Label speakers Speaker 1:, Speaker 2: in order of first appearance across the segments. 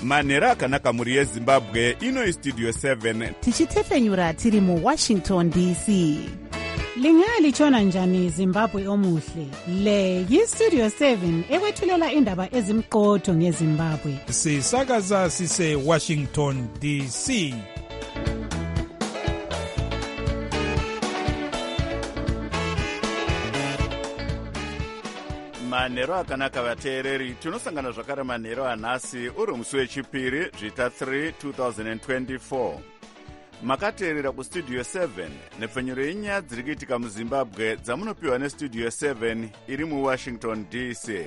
Speaker 1: manhero akanaka mhuri yezimbabwe. Ino Studio 7
Speaker 2: tichitefenyura tiri muWashington DC.
Speaker 3: Lingalitshona njani Zimbabwe omuhle? Le yiStudio 7 ekwethulela indaba ezimqotho ngeZimbabwe.
Speaker 4: Sisakaza sise Washington DC.
Speaker 1: manhero akanaka vateereri, tinosangana zvakare manhero anhasi uri musi wechipiri zvita 3 2024. Makateerera kuStudio 7 nepfenyuro yenyaya dziri kuitika muZimbabwe dzamunopiwa neStudio 7 iri muWashington DC.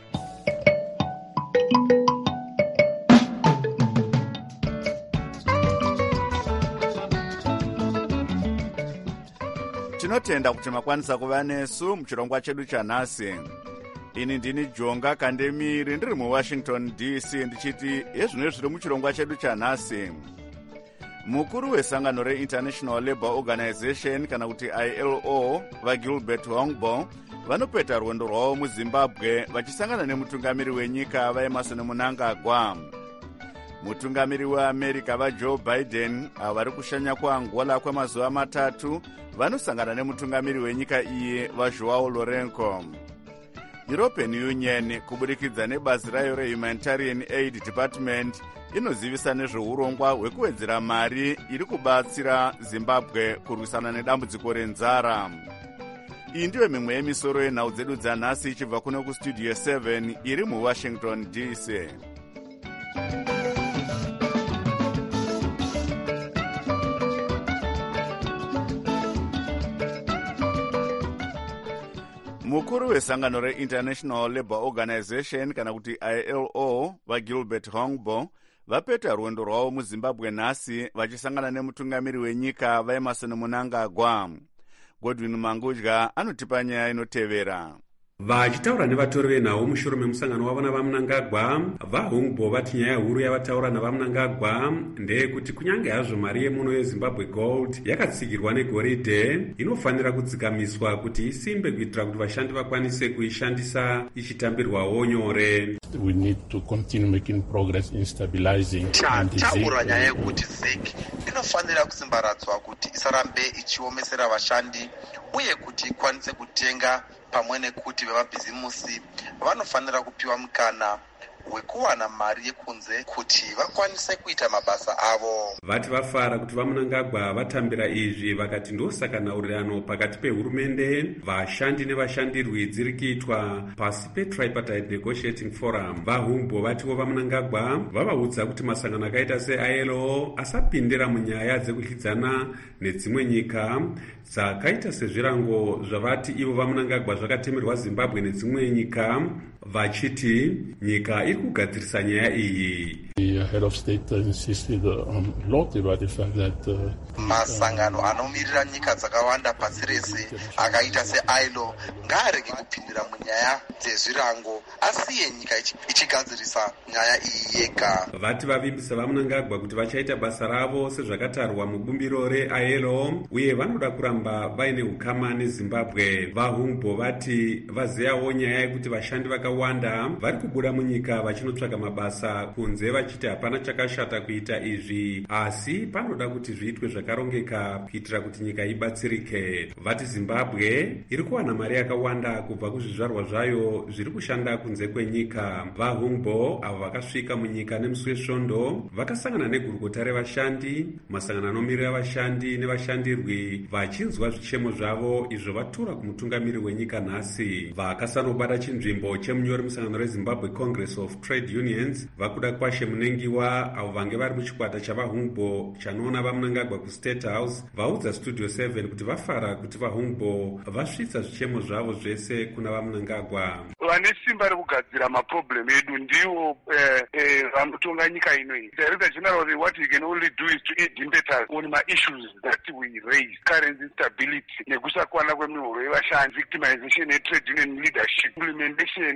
Speaker 1: Tinotenda kuti makwanisa kuva nesu muchirongwa chedu chanhasi. Ini ndini Jonga Kandemiri ndiri muWashington DC ndichiti yezvino zviri muchirongwa chedu chanhasi. Mukuru wesangano reInternational Labour Organization kana kuti ILO vaGilbert Hongbo vanopeta rwendo rwavo muZimbabwe vachisangana nemutungamiri wenyika vaEmerson Mnangagwa. Mutungamiri weAmerica vaJoe Biden vari kushanya kuAngola kwemazuva matatu vanosangana nemutungamiri wenyika iyi vaJoao Lourenco. European Union kubudikidza nebazi rayo reHumanitarian Aid Department inozivisa nezveurongwa hwekuwedzera mari iri kubatsira Zimbabwe kurwisana nedambudziko renzara. Iyi ndiyo mimwe yemisoro yenhau dzedu dzanhasi ichibva kuno kuStudio 7 iri muWashington DC. Mukuru wesangano reInternational Labour Organization kana kuti ILO vaGilbert Hongbo vapeta rwendo rwavo muZimbabwe nhasi vachisangana nemutungamiri wenyika vaEmerson Mnangagwa. Godwin Mangudya anotipa nyaya inotevera.
Speaker 5: Vachitaura nevatori venhau mushure memusangano wavo navaMnangagwa, vaHongbo vati nyaya huru yavataura navaMnangagwa ndeyekuti kunyange hazvo mari yemuno yeZimbabwe Gold yakatsigirwa negoridhe, inofanira kudzikamiswa kuti isimbe kuitira kuti vashandi vakwanise kuishandisa ichitambirwawo nyore.
Speaker 6: We need to continue making progress in stabilizing.
Speaker 7: Taura nyaya yekuti ZEC inofanira kusimbaradzwa kuti isarambe ichiomesera vashandi uye kuti ikwanise kutenga pamwe nekuti vemabhizimusi vanofanira kupiwa mukana wekuwana mari yekunze kuti vakwanise kuita mabasa avo.
Speaker 5: Vati vafara kuti vaMnangagwa vatambira izvi vakati ndosaka nhaurirano pakati pehurumende, vashandi nevashandirwi dziri kuitwa pasi peTripartite Negotiating Forum. VaHongbo vatiwo vaMnangagwa vavaudza kuti masangano akaita seILO asapindira munyaya dzekudyidzana nedzimwe nyika dzakaita sezvirango zvavati ivo vaMnangagwa zvakatemerwa Zimbabwe nedzimwe nyika, vachiti nyika iri kugadzirisa nyaya iyi.
Speaker 6: The head of state insisted a lot about the fact that
Speaker 7: masangano anomirira nyika dzakawanda pasi rese akaita seILO ngaarege kupindira munyaya dzezvirango asiye nyika ichigadzirisa nyaya iyi yega.
Speaker 5: Vati vavimbisa vaMnangagwa kuti vachaita basa ravo sezvakatarwa mubumbiro reILO uye vanoda kuramba vaine ukama neZimbabwe. VaHongbo vati vaziyawo nyaya yekuti vashandi vakawanda vari kubuda munyika vachinotsvaka mabasa kunze vachiti hapana chakashata kuita izvi, asi panoda kuti zviitwe zvakarongeka kuitira kuti nyika ibatsirike. Vati Zimbabwe iri kuwana mari yakawanda kubva kuzvizvarwa zvayo zviri kushanda kunze kwenyika. VaHongbo avo vakasvika munyika nemusi wesvondo vakasangana negurukota revashandi, masangano anomirira vashandi nevashandirwi vachinzwa zvichemo zvavo izvo vatura kumutungamiri wenyika nhasi. Vakasanobata chinzvimbo chemunyori musangano reZimbabwe Congress of Trade Unions vakuda kwashe munengiwa avo vange vari muchikwata chavaHongbo chanoona vaMnangagwa kuState House vaudza Studio 7 kuti vafara kuti vaHongbo vasvitsa zvichemo zvavo zvese kuna vaMnangagwa.
Speaker 8: Vane simba rekugadzira maproblem edu ndiwo vanotonga nyika inoyi. Director General, what we can only do is to aid impetus on my issues that we raise: currency stability, nekusakwana kwemihoro yevashandi, victimization, trade union leadership, implementation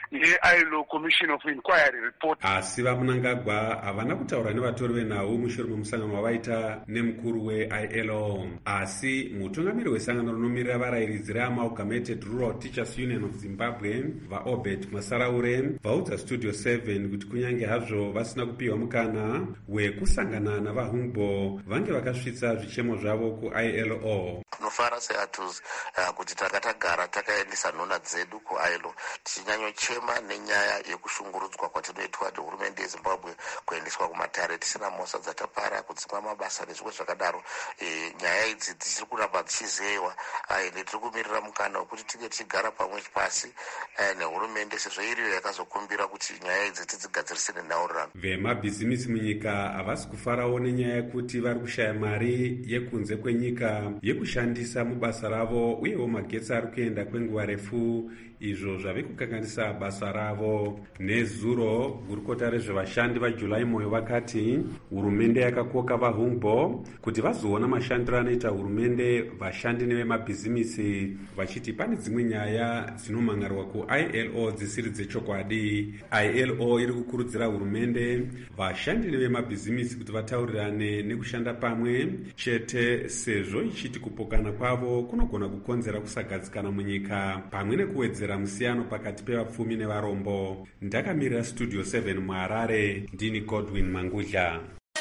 Speaker 8: yeILO Commission of Inquiry report.
Speaker 5: Asi vamunangagwa havana kutaura nevatori venhau mushure memusangano wavaita nemukuru weILO. Asi mutungamiri wesangano rinomirira varayiridzi reAmalgamated Rural Teachers Union of Zimbabwe vaObed Masaraure vaudza Studio 7 kuti kunyange hazvo vasina kupiwa mukana wekusangana navahungbo vange vakasvitsa zvichemo zvavo kuILO.
Speaker 9: Tinofara seATUS kuti takatagara takaendesa nhona dzedu kuILO tichinyanyochema nenyaya yekushungurudzwa kwatinoitwa nehurumende yeZimbabwe kuendeswa kumatare tisina mhosva dzatapara kudzimwa mabasa nezvimwe zvakadaro. Nyaya idzi dzichiri kuramba dzichizeyiwa ende tiri kumirira mukana wekuti tinge tichigara pamwe pasi nehurumende sezvo iriyo yakazokumbira kuti nyaya idzi tidzigadzirise nenhaurirano.
Speaker 5: Vemabhizimisi munyika havasi kufarawo nenyaya yekuti vari kushaya mari yekunze kwenyika yekushandisa mubasa ravo uyewo magetsi ari kuenda kwenguva refu, izvo zvave kukanganisa basa ravo. Nezuro gurukota rezvevashandi vaJulai Moyo vakati hurumende yakakoka vahungbo kuti vazoona mashandiro anoita hurumende, vashandi nevemabhizimisi, vachiti pane dzimwe nyaya dzinomangarwa kuILO dzisiri dzechokwadi. ILO iri kukurudzira hurumende, vashandi nevemabhizimisi kuti vataurirane nekushanda pamwe chete, sezvo ichiti kupokana kwavo kunogona kukonzera kusagadzikana munyika pamwe nekuwedzera musiyano pakati pevapfumi nevarombo. Ndakamirira Studio 7 muHarare, ndini Godwin Mangudla.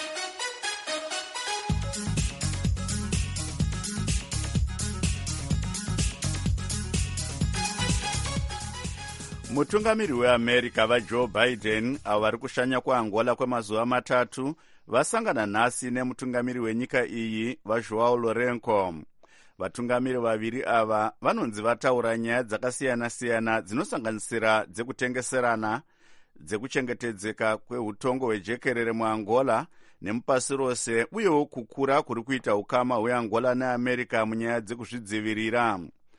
Speaker 1: Mutungamiri weAmerica vaJoe Biden avo vari kushanya kuAngola kwemazuva matatu vasangana nhasi nemutungamiri wenyika iyi vaJoao Lourenco. Vatungamiri vaviri ava vanonzi vataura nyaya dzakasiyana-siyana dzinosanganisira dzekutengeserana, dzekuchengetedzeka kweutongo hwejekerere muAngola nemupasi rose, uyewo kukura kuri kuita ukama hweAngola neAmerica munyaya dzekuzvidzivirira.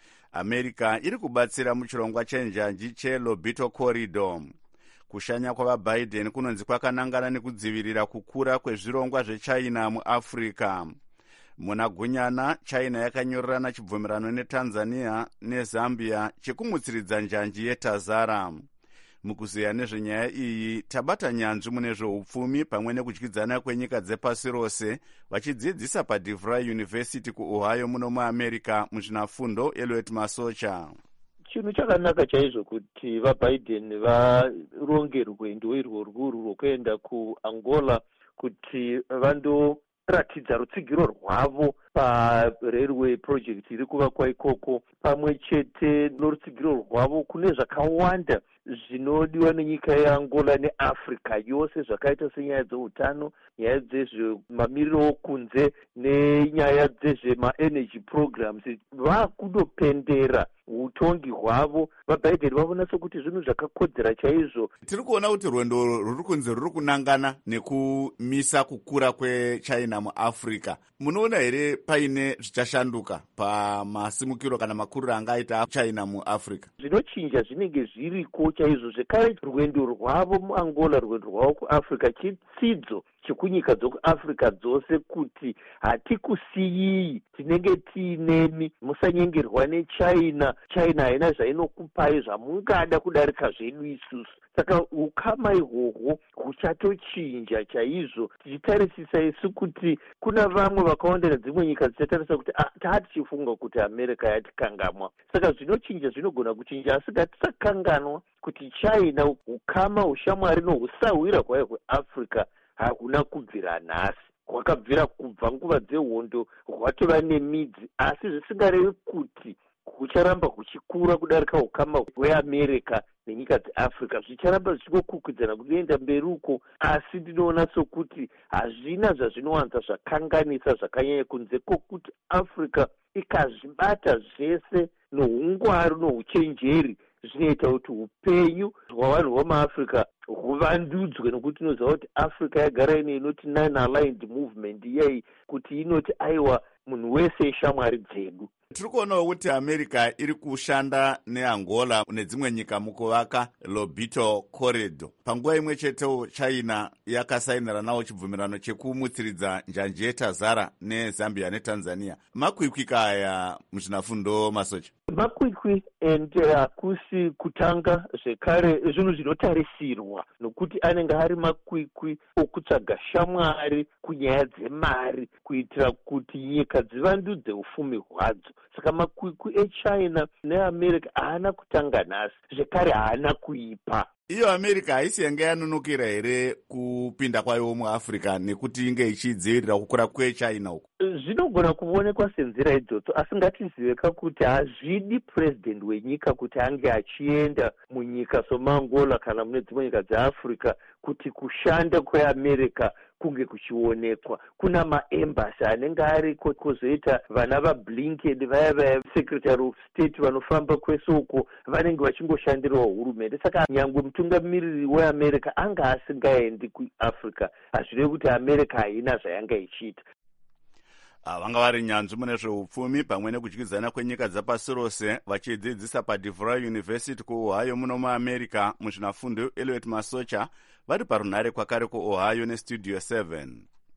Speaker 1: America iri kubatsira muchirongwa chenjanji cheLobito Corridor. Kushanya kwavaBiden kunonzi kwakanangana nekudzivirira kukura kwezvirongwa zveChina muAfrica. Muna gunyana, China yakanyorerana chibvumirano neTanzania neZambia chekumutsiridza njanji yeTazara. Mukuziya nezvenyaya iyi, tabata nyanzvi mune zveupfumi pamwe nekudyidzana kwenyika dzepasi rose vachidzidzisa paDeVry University kuOhio muno muAmerica muzvinafundo Elliot Masocha.
Speaker 10: Chinhu chakanaka chaizvo kuti vaBiden varonge rwendo irworwu rwokuenda kuAngola kuti vandoratidza rutsigiro rwavo parailway project iri kuvakwa ikoko, pamwe chete norutsigiro rwavo kune zvakawanda zvinodiwa nenyika yeAngola neAfrica yose, zvakaita senyaya dzeutano, nyaya dzezvemamiriro okunze nenyaya dzezvemaenergy programs. Vakundopendera utongi hwavo vaBiden vavona sokuti zvinhu zvakakodzera chaizvo.
Speaker 1: Tiri kuona kuti rwendo ruri kunze ruri kunangana nekumisa kukura kweChina muAfrica. Munoona here paine zvichashanduka pamasimukiro kana makuriro angaita China muAfrica?
Speaker 10: Zvinochinja zvinenge zviriko chaizvo. Zvekare rwendo rwavo muAngola, rwendo rwavo kuAfrica chitsidzo chekunyika dzokuAfrica dzose kuti hatikusiyii, tinenge tiinemi, musanyengerwa neChina. China haina zvainokupai zvamungada kudarika zvedu isusu. Saka ukama ihwohwo huchatochinja chaizvo, tichitarisisa isu kuti kuna vamwe vakawanda nedzimwe nyika dzichatarisa kuti taatichifunga kuti America yatikangamwa. Saka zvinochinja, zvinogona kuchinja, asi ngatisakanganwa kuti China ukama, ushamwari nohusahwira kwayo kuAfrica hakuna kubvira nhasi. Hwakabvira kubva nguva dzehondo, hwatova nemidzi, asi zvisingarevi kuti hucharamba huchikura kudarika ukama hweAmerica nenyika dzeAfrica. Zvicharamba zvichingokwikwidza kuenda mberi uko, asi ndinoona sokuti hazvina zvazvinowanza zvakanganisa zvakanyanya kunze kwokuti Africa ikazvibata zvese nohungwaru nohuchenjeri zvinoita kuti upenyu hwavanhu vamaAfrica huvandudzwe, nokuti inoziva kuti Africa yagara ine inoti non-aligned movement iyai, kuti inoti aiwa munhu wese ishamwari dzedu.
Speaker 1: Tiri kuonawo kuti America iri kushanda neAngola nedzimwe nyika mukuvaka Lobito Corridor. Panguva imwe chetewo China yakasainira nawo chibvumirano chekumutsiridza njanji yeTazara neZambia neTanzania. Makwikwika aya muzvinafundo Masocha?
Speaker 10: makwikwi and hakusi kutanga zvekare zvinhu zvinotarisirwa nokuti anenge ari makwikwi okutsvaga shamwari kunyaya dzemari kuitira kuti nyika dzivandudze ufumi hwadzo. Saka makwikwi echina neamerica haana kutanga nhasi, zvekare haana kuipa.
Speaker 1: Iyo America haisi yange yanonokera here kupinda kwayo muAfrica nekuti inge ichidzivirira kukura kwechina uko?
Speaker 10: Zvinogona kuonekwa senzira idzodzo, asi ngatiziveka kuti hazvidi president wenyika kuti ange achienda munyika somaAngola kana mune dzimwe nyika dzeAfrica kuti kushanda kweAmerica kunge kuchionekwa. Kuna maembasi anenge ariko, kwozoita vana vaBlinken vaya secretary of state vanofamba kwese uko vanenge vachingoshandirawo hurumende. Saka nyangwe mutungamiriri weAmerica anga asingaendi kuAfrica, hazvirevi kuti America haina zvayanga ichiita.
Speaker 1: Vanga vari nyanzvi mune zveupfumi pamwe nekudyidzana kwenyika dzapasi rose vachidzidzisa paDeVry University kuOhio muno muAmerica. Muzvinafundo Elliot Masocha vari parunhare kwakare kuOhio neStudio 7.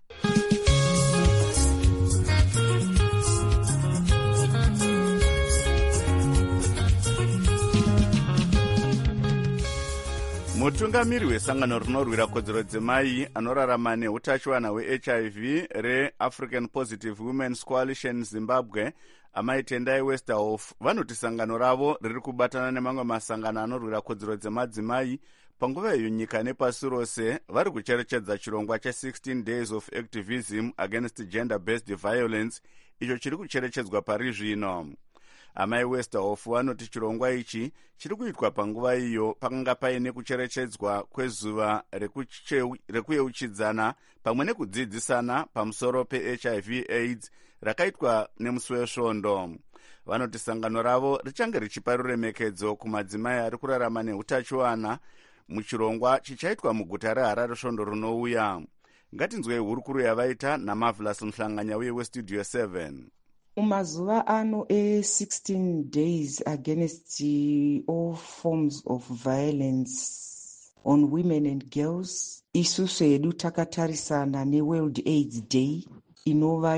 Speaker 1: Mutungamiri wesangano rinorwira kodzero dzemai anorarama neutachiwana hweHIV reAfrican Positive Women's Coalition Zimbabwe, Amai Tendai Westerhoff, vanoti sangano ravo riri kubatana nemamwe masangano anorwira kodzero dzemadzimai panguva iyo nyika nepasi rose vari kucherechedza chirongwa che16 Days of Activism Against Gender-Based Violence, icho chiri kucherechedzwa pari zvino. Amai Westerhoff vanoti chirongwa ichi chiri kuitwa panguva iyo pakanga paine kucherechedzwa kwezuva rekuyeuchidzana pamwe nekudzidzisana pamusoro peHIV AIDS rakaitwa nemusi wesvondo. Vanoti sangano ravo richange richipa ruremekedzo kumadzimai ari kurarama neutachiwana muchirongwa chichaitwa muguta reHarare svondo rinouya. Ngatinzwei hurukuru yavaita naMarvelous Mhlanganya uye weStudio 7.
Speaker 11: Mumazuva ano e16 days against all forms of violence on women and girls, isusu hedu takatarisana neWorld AIDS Day inova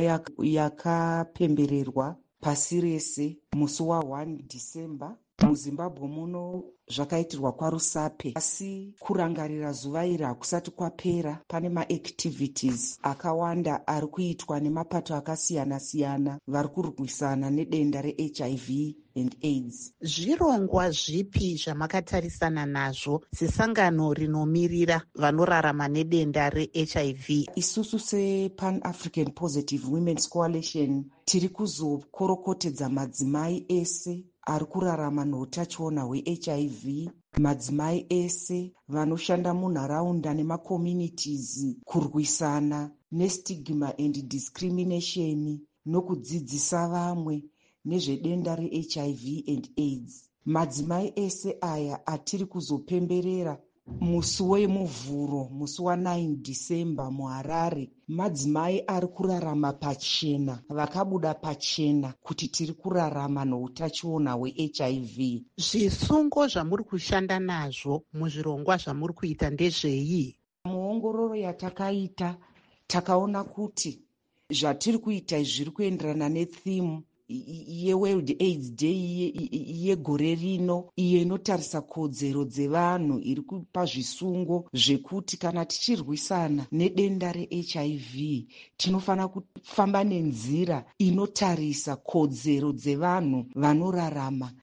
Speaker 11: yakapembererwa pasi rese musi wa1 December. MuZimbabwe muno zvakaitirwa kwaRusape, asi kurangarira zuva iri hakusati kwapera. Pane maactivities akawanda ari kuitwa nemapato akasiyana-siyana vari kurwisana nedenda reHIV and AIDS.
Speaker 2: Zvirongwa zvipi zvamakatarisana nazvo sesangano rinomiririra vanorarama nedenda reHIV?
Speaker 11: Isusu sePan-African Positive Women's Coalition tiri kuzokorokotedza madzimai ese ari kurarama neutachiona hweHIV, madzimai ese vanoshanda munharaunda nemaCommunities kurwisana nestigma and discrimination nokudzidzisa vamwe nezvedenda reHIV and AIDS. Madzimai ese aya atiri kuzopemberera musi wemuvhuro, musi wa9 December muHarare, madzimai ari kurarama pachena, vakabuda pachena kuti tiri kurarama neutachiona hweHIV.
Speaker 2: Zvisungo zvamuri kushanda nazvo muzvirongwa zvamuri kuita ndezvei?
Speaker 11: Muongororo yatakaita takaona kuti zvatiri kuita izvi zviri kuenderana netheme yeWorld AIDS Day yegore rino, iyo inotarisa kodzero dzevanhu, iri kupa zvisungo zvekuti kana tichirwisana nedenda reHIV tinofanira kufamba nenzira inotarisa kodzero dzevanhu vanorarama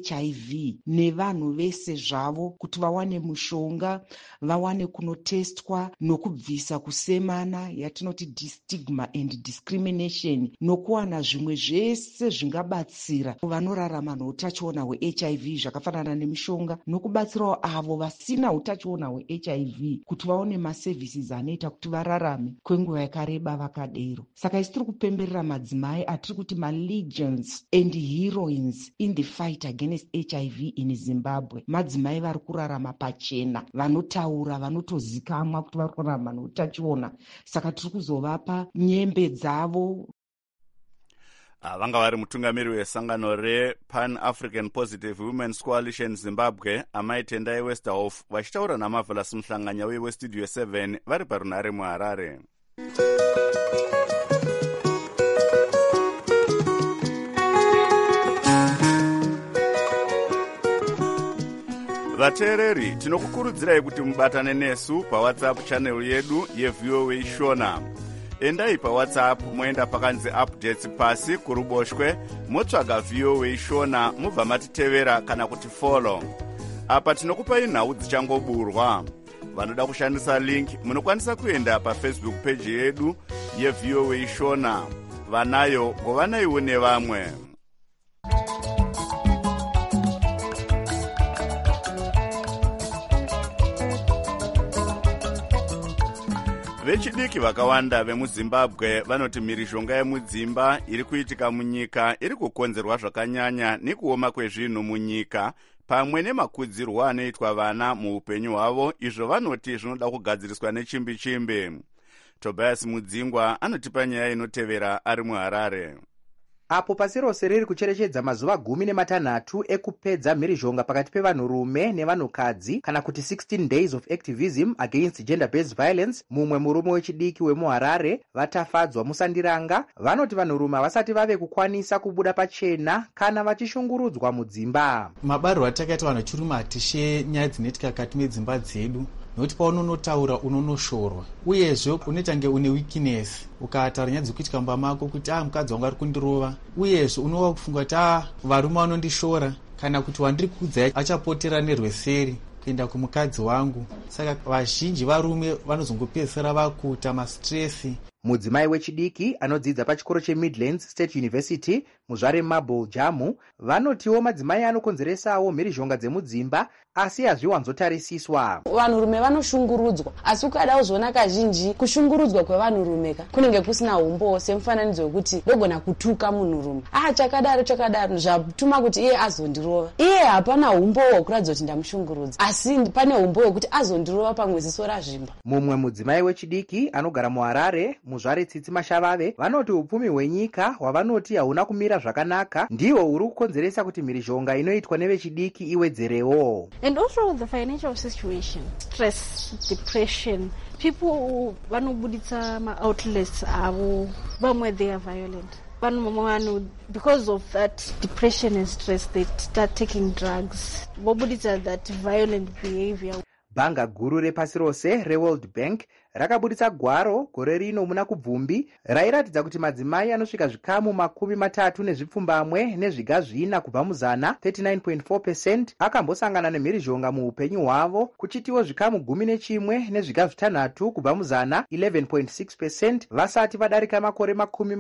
Speaker 11: neHIV nevanhu vese zvavo, kuti vawane mushonga, vawane kunotestwa nokubvisa kusemana yatinoti stigma and discrimination, nokuwana zvimwe zvese zvingabatsira vanorarama neutachiona hweHIV zvakafanana nemishonga, nokubatsirawo avo vasina utachiona hweHIV kuti vaone maservices anoita kuti vararame kwenguva yakareba vakadero. Saka isi tiri kupemberera madzimai atiri kuti malegions and heroines in the fight against HIV in Zimbabwe. Madzimai vari kurarama pachena, vanotaura, vanotozikamwa kuti vari kurarama neutachiona. Saka tiri kuzovapa nyembe dzavo.
Speaker 1: Vanga vari mutungamiri wesangano rePan-African Positive Women's Coalition Zimbabwe, Amai Tendai Westerhoff, vachitaura naMarvelous Mhlanganya uye weStudio 7 vari parunhare muHarare. vateereri tinokukurudzirai kuti mubatane nesu pawhatsapp channel yedu yeVOA Shona. Endai pawhatsapp moenda pakanzi updates pasi kuruboshwe motsvaga VOA Shona mubva matitevera kana kuti follow. Apa tinokupai nhau dzichangoburwa. Vanoda kushandisa link munokwanisa kuenda paFacebook page yedu yeVOA Shona. Vanayo ngovanaiwo nevamwe. Vechidiki vakawanda vemuZimbabwe vanoti mhirizhonga yemudzimba iri kuitika munyika iri kukonzerwa zvakanyanya nekuoma kwezvinhu munyika pamwe nemakudzirwo anoitwa vana muupenyu hwavo, izvo vanoti zvinoda kugadziriswa nechimbi-chimbi. Tobias Mudzingwa anotipa nyaya inotevera ari muHarare.
Speaker 12: Apo pasi rose riri kucherechedza mazuva 16 ekupedza mhirizhonga pakati pevanhurume nevanhukadzi kana kuti 16 days of activism against gender-based violence, mumwe murume wechidiki wemuHarare Vatafadzwa Musandiranga vanoti vanhurume havasati vave kukwanisa kubuda pachena kana vachishungurudzwa mudzimba.
Speaker 13: Mabariro atakaita vanhu chirume hatishe nyaya dzinoitika kati medzimba dzedu, nokuti paunonotaura unonoshorwa, uyezve unoita nge une weakness ukataura nyaya dzekuitika mumba mako kuti mukadzi wangu ari kundirova, uyezve unova kufunga kuti varume vanondishora kana kuti wandiri kuudzai achapotera nerweseri kuenda kumukadzi wangu. Saka vazhinji varume vanozongopedzisira vakuita mastresi.
Speaker 12: Mudzimai wechidiki anodzidza pachikoro cheMidlands State University muzvare Marble Jamu vanotiwo madzimai anokonzeresawo mhirizhonga dzemudzimba asi hazviwanzotarisiswa.
Speaker 14: Vanhurume vanoshungurudzwa, asi ukadawo zvoona kazhinji kushungurudzwa kwevanhurume kunenge kusina umbo, semufananidzo wekuti ndogona kutuka munhurume chakadaro zvatuma kuti iye azondirova. Iye hapana umbo hwekuratidza kuti ndamushungurudza, asi pane umbo hwekuti azondirova pamwe ziso razvimba.
Speaker 12: Mumwe mudzimai wechidiki anogara muHarare muzvare Tsitsi Mashavave vanoti upfumi hwenyika hwavanoti hauna kumira zvakanaka ndihwo huri kukonzeresa kuti mhirizhonga inoitwa nevechidiki iwedzerewo.
Speaker 15: And also the financial situation, stress, depression, people vanobuditsa ma-outlets avo, vamwe they are violent. Because of that depression and stress, they start taking drugs. Vobuditsa that violent behavior.
Speaker 12: Bhanga guru repasi rose reWorld Bank rakabuditsa gwaro gore rino muna kubvumbi rairatidza kuti madzimai anosvika zvikamu 30 nezvipfumbamwe nezviga zvina kubva muzana 39.4% akambosangana nemhirizhonga muupenyu hwavo, kuchitiwo zvikamu 11 nezviga 6 kubva muzana 11.6% vasati vadarika makore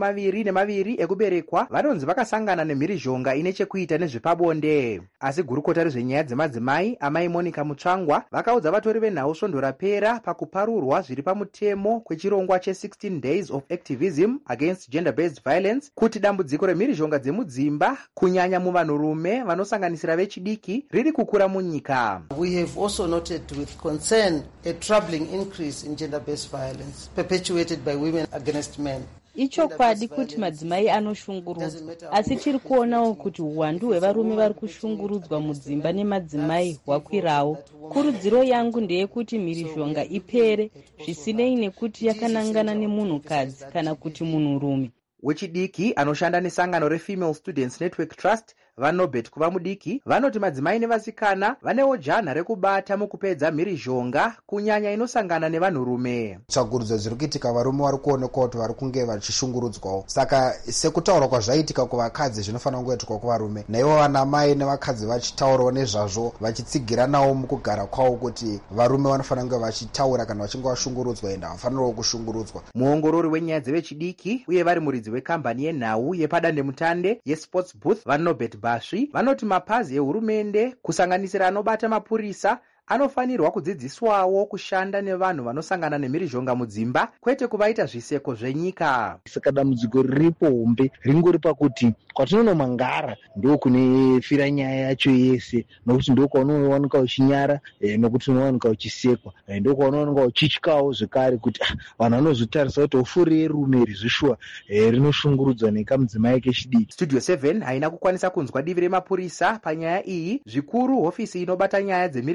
Speaker 12: 22 ekuberekwa vanonzi vakasangana nemhirizhonga ine chekuita nezvepabonde. Asi gurukota rezvenyaya dzemadzimai amai Monica Mutsvangwa vakaudza vatori venhau svondo rapera pakuparurwa zviri pamutemo kwechirongwa che16 days of activism against gender-based violence kuti dambudziko remhirizhonga dzemudzimba kunyanya muvanhurume vanosanganisira vechidiki riri kukura munyika.
Speaker 16: We have also noted with concern a troubling increase in gender-based violence perpetuated by women against men.
Speaker 17: Ichokwadi kuti madzimai anoshungurudzwa, asi tiri kuonawo kuti uwandu hwevarume vari kushungurudzwa mudzimba nemadzimai hwakwirawo. Kurudziro yangu ndeyekuti mhirizhonga ipere zvisinei nekuti yakanangana nemunhukadzi kana kuti munhurume.
Speaker 12: Wechidiki anoshanda nesangano reFemale Students Network Trust vaNobet kuva mudiki vanoti madzimai nevasikana vanewo janha rekubata mukupedza mhirizhonga kunyanya inosangana nevanhurume.
Speaker 18: Tsvagurudzo dziri kuitika varume vari kuonekwa kuti vari kunge vachishungurudzwawo, saka sekutaura kwazvaitika kuvakadzi zvinofanira kungoitikwa kuvarume, naivo vanamai nevakadzi vachitaurawo nezvazvo vachitsigiranawo mukugara kwavo kuti varume vanofanira kunge vachitaura kana vachinge vashungurudzwa ende havafanirawo kushungurudzwa. Muongorori
Speaker 12: wenyaya dzevechidiki uye vari muridzi wekambani yenhau yepadandemutande yeSports Booth vaNobet Basvi vanoti mapazi ehurumende kusanganisira anobata mapurisa anofanirwa kudzidziswawo kushanda nevanhu vanosangana nemhirizhonga mudzimba kwete kuvaita zviseko zvenyika.
Speaker 10: Saka dambudziko riripo hombe ringori pakuti kwatinonomangara ndo kunefira nyaya yacho yese, nokuti ndo kwaunowanika uchinyara nokuti unowanika uchisekwa, ndo kwaunowanika uchityawo zvekare kuti vanhu vanozotarisa kuti ofuri yerume rizvishuwa rinoshungurudzwa nekamudzimai kechidiki.
Speaker 12: Studio 7 haina kukwanisa kunzwa divi remapurisa panyaya iyi, zvikuru hofisi inobata nyaya dzemhirizhonga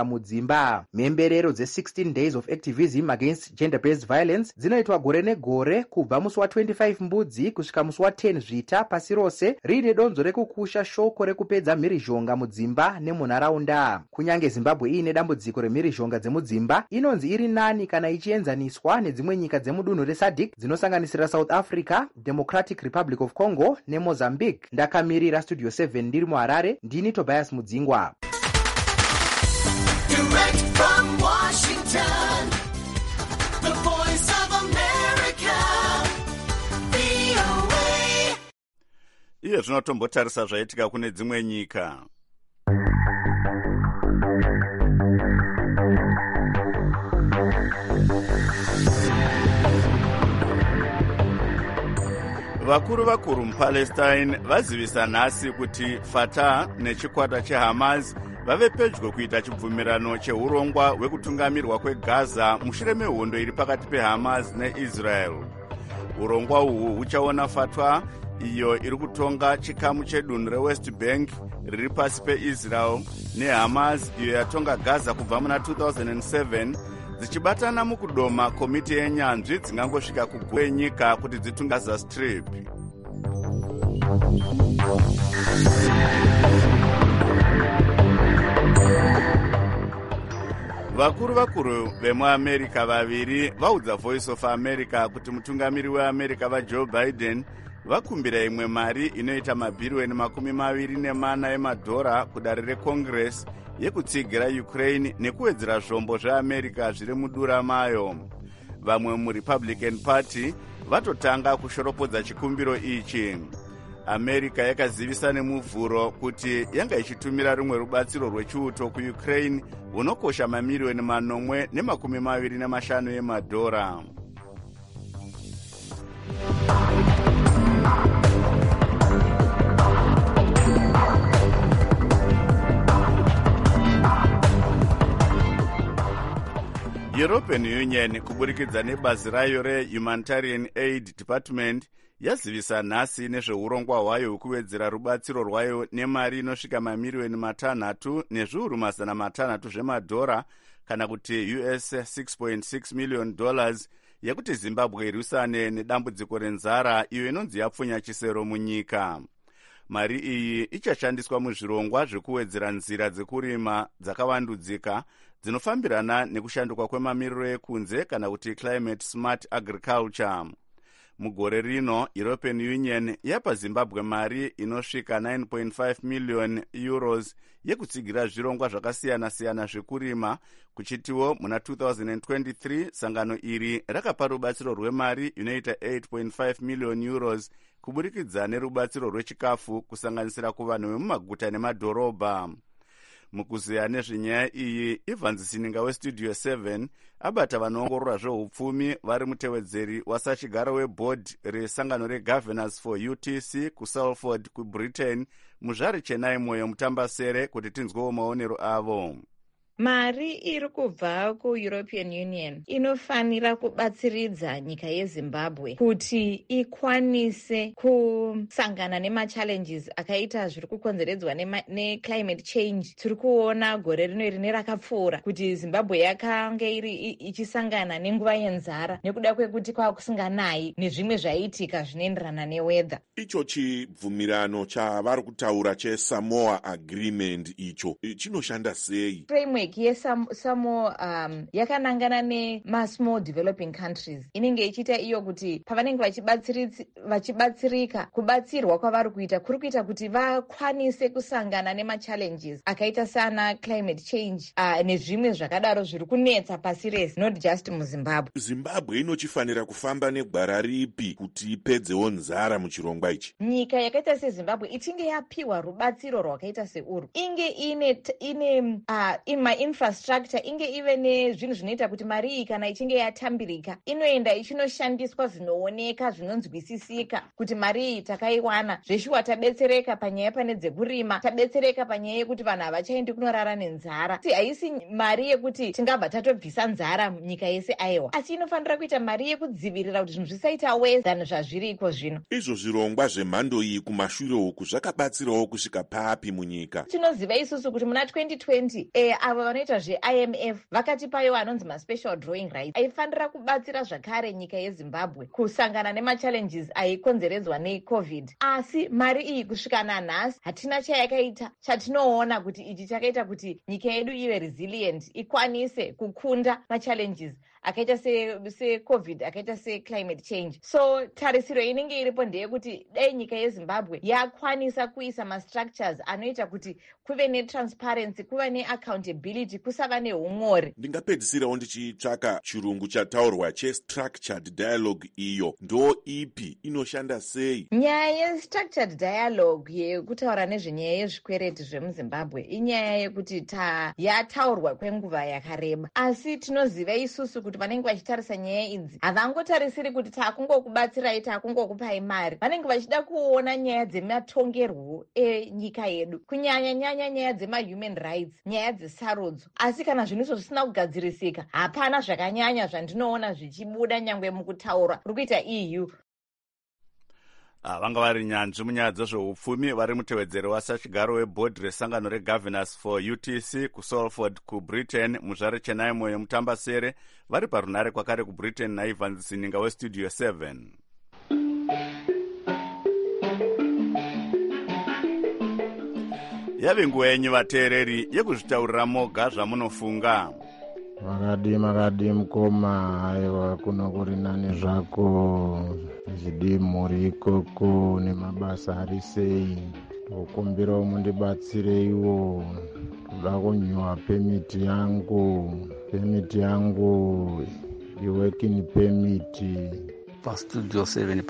Speaker 12: mudzimba. Mhemberero dze16 days of activism against gender-based violence dzinoitwa gore negore kubva musi wa25 mbudzi kusvika musi wa10 zvita pasi rose, rine donzo rekukusha shoko rekupedza mhirizhonga mudzimba nemunharaunda. Kunyange Zimbabwe iine dambudziko remhirizhonga dzemudzimba, inonzi iri nani kana ichienzaniswa nedzimwe nyika dzemudunhu reSADC dzinosanganisira South Africa, Democratic Republic of Congo neMozambique. Ndakamirira Studio 7 ndiri muHarare, ndini Tobias Mudzingwa.
Speaker 19: Direct from Washington, the voice of America, VOA.
Speaker 1: Iye zvinotombotarisa zvaitika kune dzimwe nyika. Vakuru muPalestine vazivisa nhasi kuti Fatah nechikwata cheHamas vave pedyo kuita chibvumirano cheurongwa hwekutungamirwa kweGaza mushure mehondo iri pakati peHamas neIsrael. Urongwa uhu huchaona Fatah, iyo iri kutonga chikamu chedunhu reWest Bank riri pasi peIsrael, neHamas, iyo yatonga Gaza kubva muna 2007, dzichibatana mukudoma komiti yenyanzvi dzingangosvika kugwenyika kuti dzitunge Gaza Strip. Vakuru vemuAmerica vaviri vaudza Voice of America kuti mutungamiri weAmerica vaJoe Biden vakumbira imwe mari inoita mabhirioni $24 emadhora kudare reCongress yekutsigira Ukraine nekuwedzera zvombo zveAmerica zviri mudura mayo. Vamwe muRepublican Party vatotanga kushoropodza chikumbiro ichi. America yakazivisa nemuvhuro kuti yanga ichitumira rumwe rubatsiro rwechiuto kuUkraine hunokosha mamirioni $425 emadhora. European Union kuburikidza nebazi rayo reHumanitarian Aid Department yazivisa nhasi nezveurongwa hwayo hwekuwedzera rubatsiro rwayo nemari inosvika mamirioni $600 zvemadhora, kana kuti US $6.6 million, yekuti Zimbabwe irwisane nedambudziko renzara iyo inonzi yapfunya chisero munyika. Mari iyi ichashandiswa muzvirongwa zvekuwedzera nzira dzekurima dzakavandudzika dzinofambirana nekushanduka kwemamiriro ekunze, kana kuti climate smart agriculture. Mugore rino, European Union yapa Zimbabwe mari inosvika €9.5 million yekutsigira zvirongwa zvakasiyana-siyana zvekurima, kuchitiwo muna 2023 sangano iri rakapa rubatsiro rwemari inoita €8.5 million kuburikidza nerubatsiro rwechikafu kusanganisira kuvanhu vemumaguta nemadhorobha. Mukuziya nezvenyaya iyi, Ivan Sininga weStudio 7 abata vanoongorora zveupfumi vari mutevedzeri wasachigaro webhodhi resangano reGovernors for UTC kuSalford kuBritain, muzvari Chenai Moyo Mutambasere, kuti tinzwewo maonero avo.
Speaker 20: Mari iri kubva kuEuropean Union inofanira kubatsiridza nyika yeZimbabwe kuti ikwanise kusangana nemachallenges akaita zviri kukonzeredzwa neclimate change. Tiri kuona gore rino iri nerakapfuura kuti Zimbabwe yakanga iri ichisangana nenguva yenzara nekuda kwekuti kwakusinganayi nezvimwe zvaiitika zvinoenderana neweather.
Speaker 21: Icho chibvumirano chavari kutaura cheSamoa Agreement icho chinoshanda sei?
Speaker 20: Framework yeSamoa yakanangana nemasmall developing countries. Inenge ichiita iyo kuti pavanenge vachibatsirika, kubatsirwa kwavari kuita kuri kuita kuti vakwanise kusangana nemachallenges akaita sana climate change nezvimwe zvakadaro zviri kunetsa pasi rese, not just muZimbabwe.
Speaker 21: Zimbabwe inochifanira kufamba negwara ripi kuti ipedzewo nzara muchirongwa ichi?
Speaker 20: Nyika yakaita seZimbabwe ichinge yapiwa rubatsiro rwakaita seuru, inge ine infrastructure, inge ive nezvinhu zvinoita kuti mari iyi kana ichinge yatambirika inoenda ichinoshandiswa zvinooneka zvinonzwisisika kuti mari iyi takaiwana zveshuwa, tabetsereka panyaya pane dzekurima, tabetsereka panyaya yekuti vanhu havachaendi kunorara nenzara. Haisi mari yekuti tingabva tatobvisa nzara nyika yese aiwa, asi inofanira kuita mari yekudzivirira kuti zvinhu zvisaita worse than zvazviriko zvino.
Speaker 21: Izvo zvirongwa zvemhando iyi kumashure uku zvakabatsirawo kusvika papi munyika?
Speaker 20: Tinoziva isusu kuti muna 2020 ava vanoita zveIMF vakatipayo anonzi maspecial drawing rights aifanira kubatsira zvakare nyika yeZimbabwe kusangana nemachallenges aikonzeredzwa neCovid. Asi mari iyi kusvika nanhasi hatina chayakaita chatinoona kuti ichi chakaita kuti nyika yedu ive resilient, ikwanise kukunda machallenges akaita seCovid, akaita seclimate change. So tarisiro inenge iripo ndeyekuti dai nyika yeZimbabwe yakwanisa kuisa mastructures anoita kuti kuve netransparency, kuve neaccountability, kusava neumori.
Speaker 21: Ndingapedzisirawo ndichitsvaka chirungu chataurwa chestructured dialogue. Iyo ndo ipi, inoshanda sei?
Speaker 20: Nyaya yestructured dialogue yekutaura nezvenyaya yezvikwereti zvemuZimbabwe inyaya yekuti yataurwa kwenguva yakareba, asi tinoziva isusu kuti vanenge vachitarisa nyaya idzi havangotarisiri kuti takungokubatsirai, takungokupai mari. Vanenge vachida kuona nyaya dzematongerwo enyika yedu, kunyanya nyaya dzemahuman rights, nyaya dzesarudzo. Asi kana zvinhu izvo zvisina kugadzirisika, hapana zvakanyanya zvandinoona zvichibuda nyangwe mukutaura kuri kuita EU.
Speaker 1: Vanga vari nyanzvi munyaya dzezveupfumi vari mutevedzeri wasachigaro webhodhi resangano regovernors for UTC kuSalford kuBritain, muzvare Chenai Moyo Mutambasere, vari parunare kwakare kuBritain naIvan Sininga weStudio 7. Yave nguva yenyu vateereri yekuzvitaurira moga zvamunofunga.
Speaker 3: Makadi mukoma, aiwa kuno kuri nani zvako, zvidi mhuri ikoko nemabasa ari sei. Tokumbirawo mundibatsireiwo, toda kunyuwa pemiti yangu iworking permit.
Speaker 22: Pastudio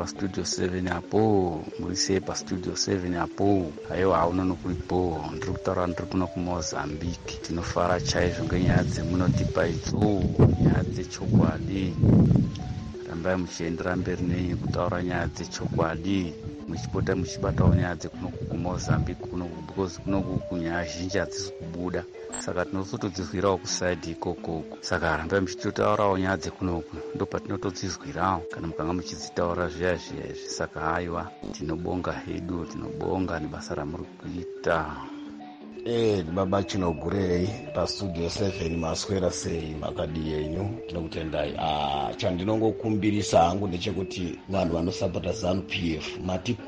Speaker 22: 7 apo murise pastudio 7 apo aiwa unonokuripo ndiri kutaura ndiri kuno kuMozambique. Tinofara chaizvo ngenyaya dzemunotipa idzo, nyaya dzechokwadi. Rambai muchiendera mberi nenyu kutaura nyaya dzechokwadi, muchipota muchibatawo nyaya dzekuno kuMozambique kuno, because kuno kunyaya zhinji hadzisi kubuda, saka tinotodzizwirawo kusaidhi ikoko. Saka rambai muchitotaurawo nyaya dzekunoku, ndo patinotodzizwirawo kana mukanga muchidzitaura zviya izvi. Saka haiwa tinobonga hedu, tinobonga nebasa ramuri kuita.
Speaker 23: Baba Chinogurei pastudio 7 maswera sei makadi yenyu, tinokutendai. Chandinongokumbirisa hangu ndechekuti vanhu vanosapota ZANU-PF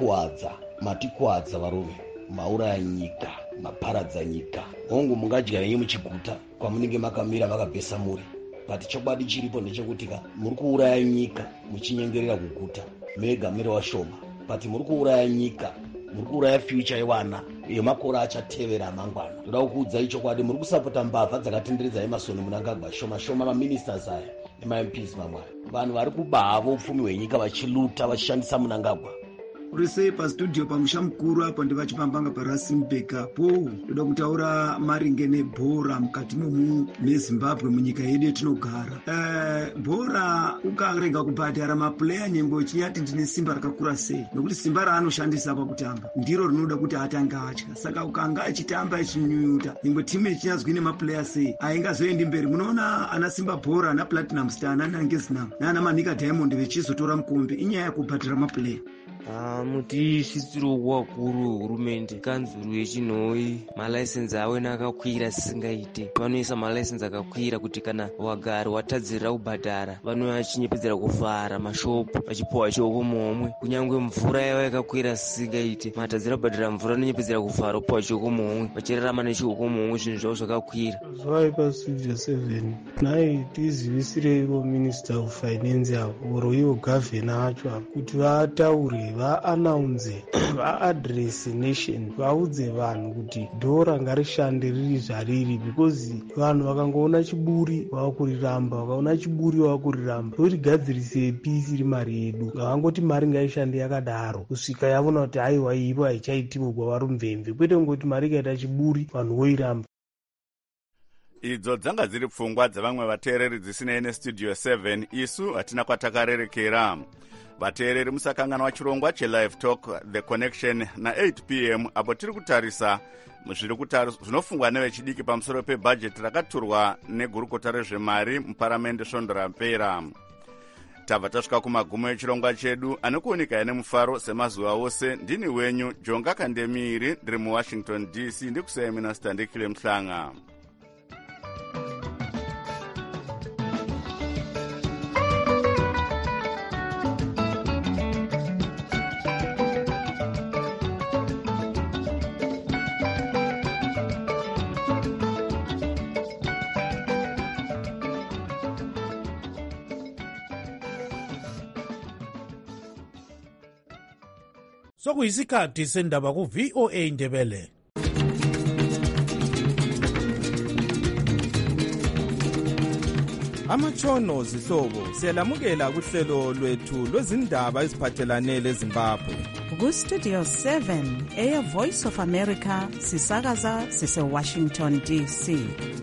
Speaker 23: matikuwadza varume, mauraya nyika, maparadza nyika. Hongu mungadya yenyu muchiguta kwamunenge makamira makabhesa muri, but chokwadi chiripo ndechekuti muri kuuraya nyika muchinyengerera kuguta megamira washoma, but muri kuuraya nyika, muri kuuraya future yevana yemakore achatevera amangwana. Toda kukuudzai chokwadi, muri kusapota mbavha dzakatenderedza emasoni Mnangagwa shoma maministers aya nemaMPs mamwe. Vanhu vari kubava upfumi hwenyika vachiluta vachishandisa Mnangagwa.
Speaker 24: Urisei pastudio pamusha mukuru apo ndivachipambanga paRustenburg apo. Ndoda kutaura maringe nebhora mukati meZimbabwe, munyika yedu yetinogara. Bhora ukarega kubhadhara mapuleya nyembo chinyati ndine simba rakakura sei, nokuti simba raanoshandisa pakutamba ndiro rinoda kuti atange atya. Saka ukanga achitamba achinyunyuta nyembo timu yechinyazwi nemapuleya sei, aingazoendi mberi. Munoona ana Simba Bhora, ana Platinum Star, ana Ngezinam nana Manika Diamond vechizotora mukombe, inyaya yekubhadhara mapuleya.
Speaker 25: Mutishisiro wakuru hurumende kanzuru yechinhoi malaisensi awo akakwira sisingaite. Vanoisa malaisensi akakwira kuti kana wagari watadzirira kubhadhara vanochinyephedzera kuvhara mashopu vachipowa choko momwe. Kunyangwe mvura yavo yakakwira sisingaite, matadzira kubhadhara mvura anonyephedzera kuvhara upowa choko momwe, vachirarama nechoko momwe, zvinhu zvavo zvakakwira.
Speaker 26: Zvai pastudio 7 nai tizivisireiwo minister of finance avo oro ivo gavhena acho kuti vataure, vaanaunze, vaadrese nation, vaudze vanhu kuti dhora ngarishande riri zvariri, because vanhu vakangoona chiburi vakuriramba, vakaona chiburi vakuriramba. Totigadzirise pisi iri mari yedu, ngavangoti mari ngaishande yakadaro kusvika yavona kuti haiwa ivo haichaitiwo kwavarumvemve, kwete ngoti mari ikaita chiburi vanhu voiramba.
Speaker 1: Idzo dzanga dziri pfungwa dzevamwe vateereri dzisinei neStudio 7. Isu hatina kwatakarerekera. Vateereri musakanganwa chirongwa cheLive Talk The Connection na8 p.m. apo tiri kutarisa zvinofungwa nevechidiki pamusoro pebhajeti rakaturwa negurukota rezvemari muparamende svondo rapera. Tabva tasvika kumagumo echirongwa chedu, anokuoneka nemufaro semazuva ose. Ndini wenyu Jonga Kandemiri, ndiri muWashington DC, ndikusiyai mina Standekile Mhlanga.
Speaker 4: sokuyisikhathi sendaba ku-VOA Indebele.
Speaker 5: Amatshono zihlobo siyalamukela kuhlelo lwethu lwezindaba eziphathelane leZimbabwe.
Speaker 6: Ku-Studio 7 Air Voice of America sisakaza sise-Washington DC.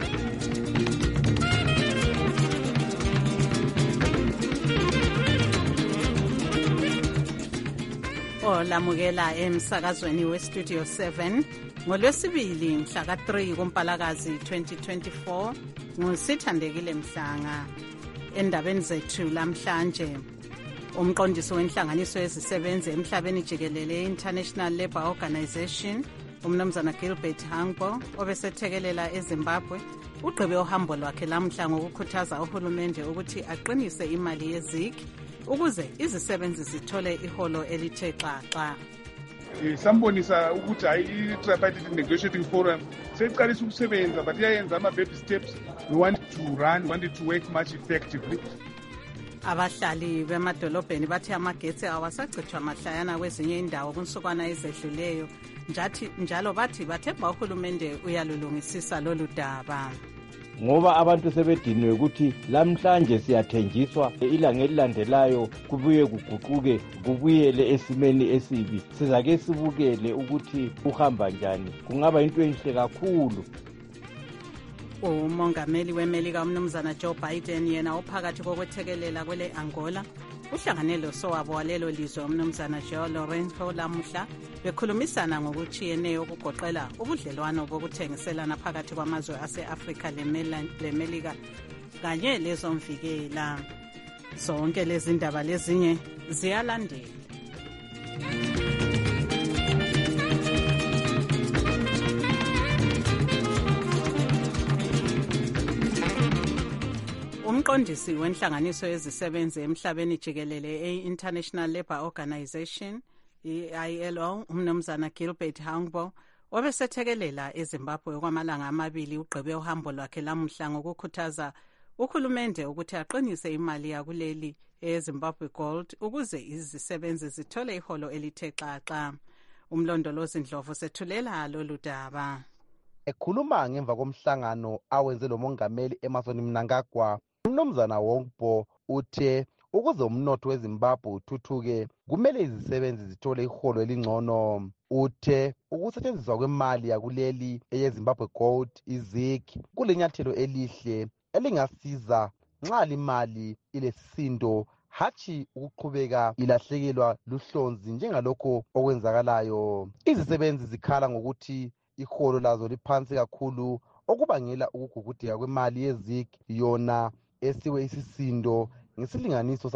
Speaker 6: Olamukela emsakazweni we-Studio 7 ngolwesibili mhla ka-3 kuMpalakazi 2024 ngusithandekile Mhlanga. Endabeni zethu lamhlanje, umqondisi wenhlanganiso yezisebenzi emhlabeni jikelele International Labour Organization umnumzana Gilbert Hangbo obesethekelela eZimbabwe ugqibe uhambo lwakhe lamhla ngokukhuthaza uhulumende ukuthi aqinise imali yeZIG ukuze izisebenzi zithole iholo elithe xaxa.
Speaker 7: Sambonisa ukuthi hayi i-tripartite negotiating forum seyiqalisa ukusebenza but iyayenza ama-baby steps. We want to run, we want to work much effectively.
Speaker 6: Abahlali bemadolobheni bathi amagetsi awasachithwa mahlayana kwezinye indawo kunsukwana ezedluleyo njalo bathi bathemba uhulumende uyalulungisisa lolu daba.
Speaker 8: Ngoba abantu sebediniwe ukuthi lamhlanje siyathenjiswa, ilanga elilandelayo kubuye kuguquke kubuyele esimeni esibi. Sizake sibukele ukuthi uhamba njani, kungaba into enhle kakhulu.
Speaker 6: Umongameli weMelika umnumzana Joe Biden yena ophakathi kokwethekelela kwele Angola uhlanganelo sowabo walelo lizwe umnumzana Joe Lourenço lamuhla bekhulumisana ngokuchiyeneyo okugoqela ubudlelwano bokuthengiselana phakathi kwamazwe ase-Afrika leMelika kanye lezomvikela. Zonke lezi ndaba lezinye ziyalandela. Umqondisi wenhlanganiso yezisebenzi emhlabeni jikelele e-International Labour Organization ILO umnumzana Gilbert Hangbo obesethekelela eZimbabwe kwamalanga amabili ugqibe uhambo lwakhe lamuhla ngokukhuthaza uhulumende ukuthi aqinise imali yakuleli eZimbabwe Gold ukuze izisebenzi zithole iholo elithe xaxa. Umlondolozi Ndlovu sethulela lolu daba.
Speaker 12: Ekhuluma ngemva komhlangano awenze lo mongameli Emmerson Mnangagwa, umnumzana Wongbo uthe ukuze umnotho weZimbabwe uthuthuke kumele izisebenzi zithole iholo elingcono. Uthe ukusetshenziswa kwemali yakuleli eyeZimbabwe Gold iZIG kulenyathelo elihle elingasiza nxa limali ilesisindo hatshi ukuqhubeka ilahlekelwa luhlonzi njengalokho okwenzakalayo. Izisebenzi zikhala ngokuthi iholo lazo liphansi kakhulu okubangela ukugugudeka kwemali yeZIG yona esiwe isisindo ngesilinganiso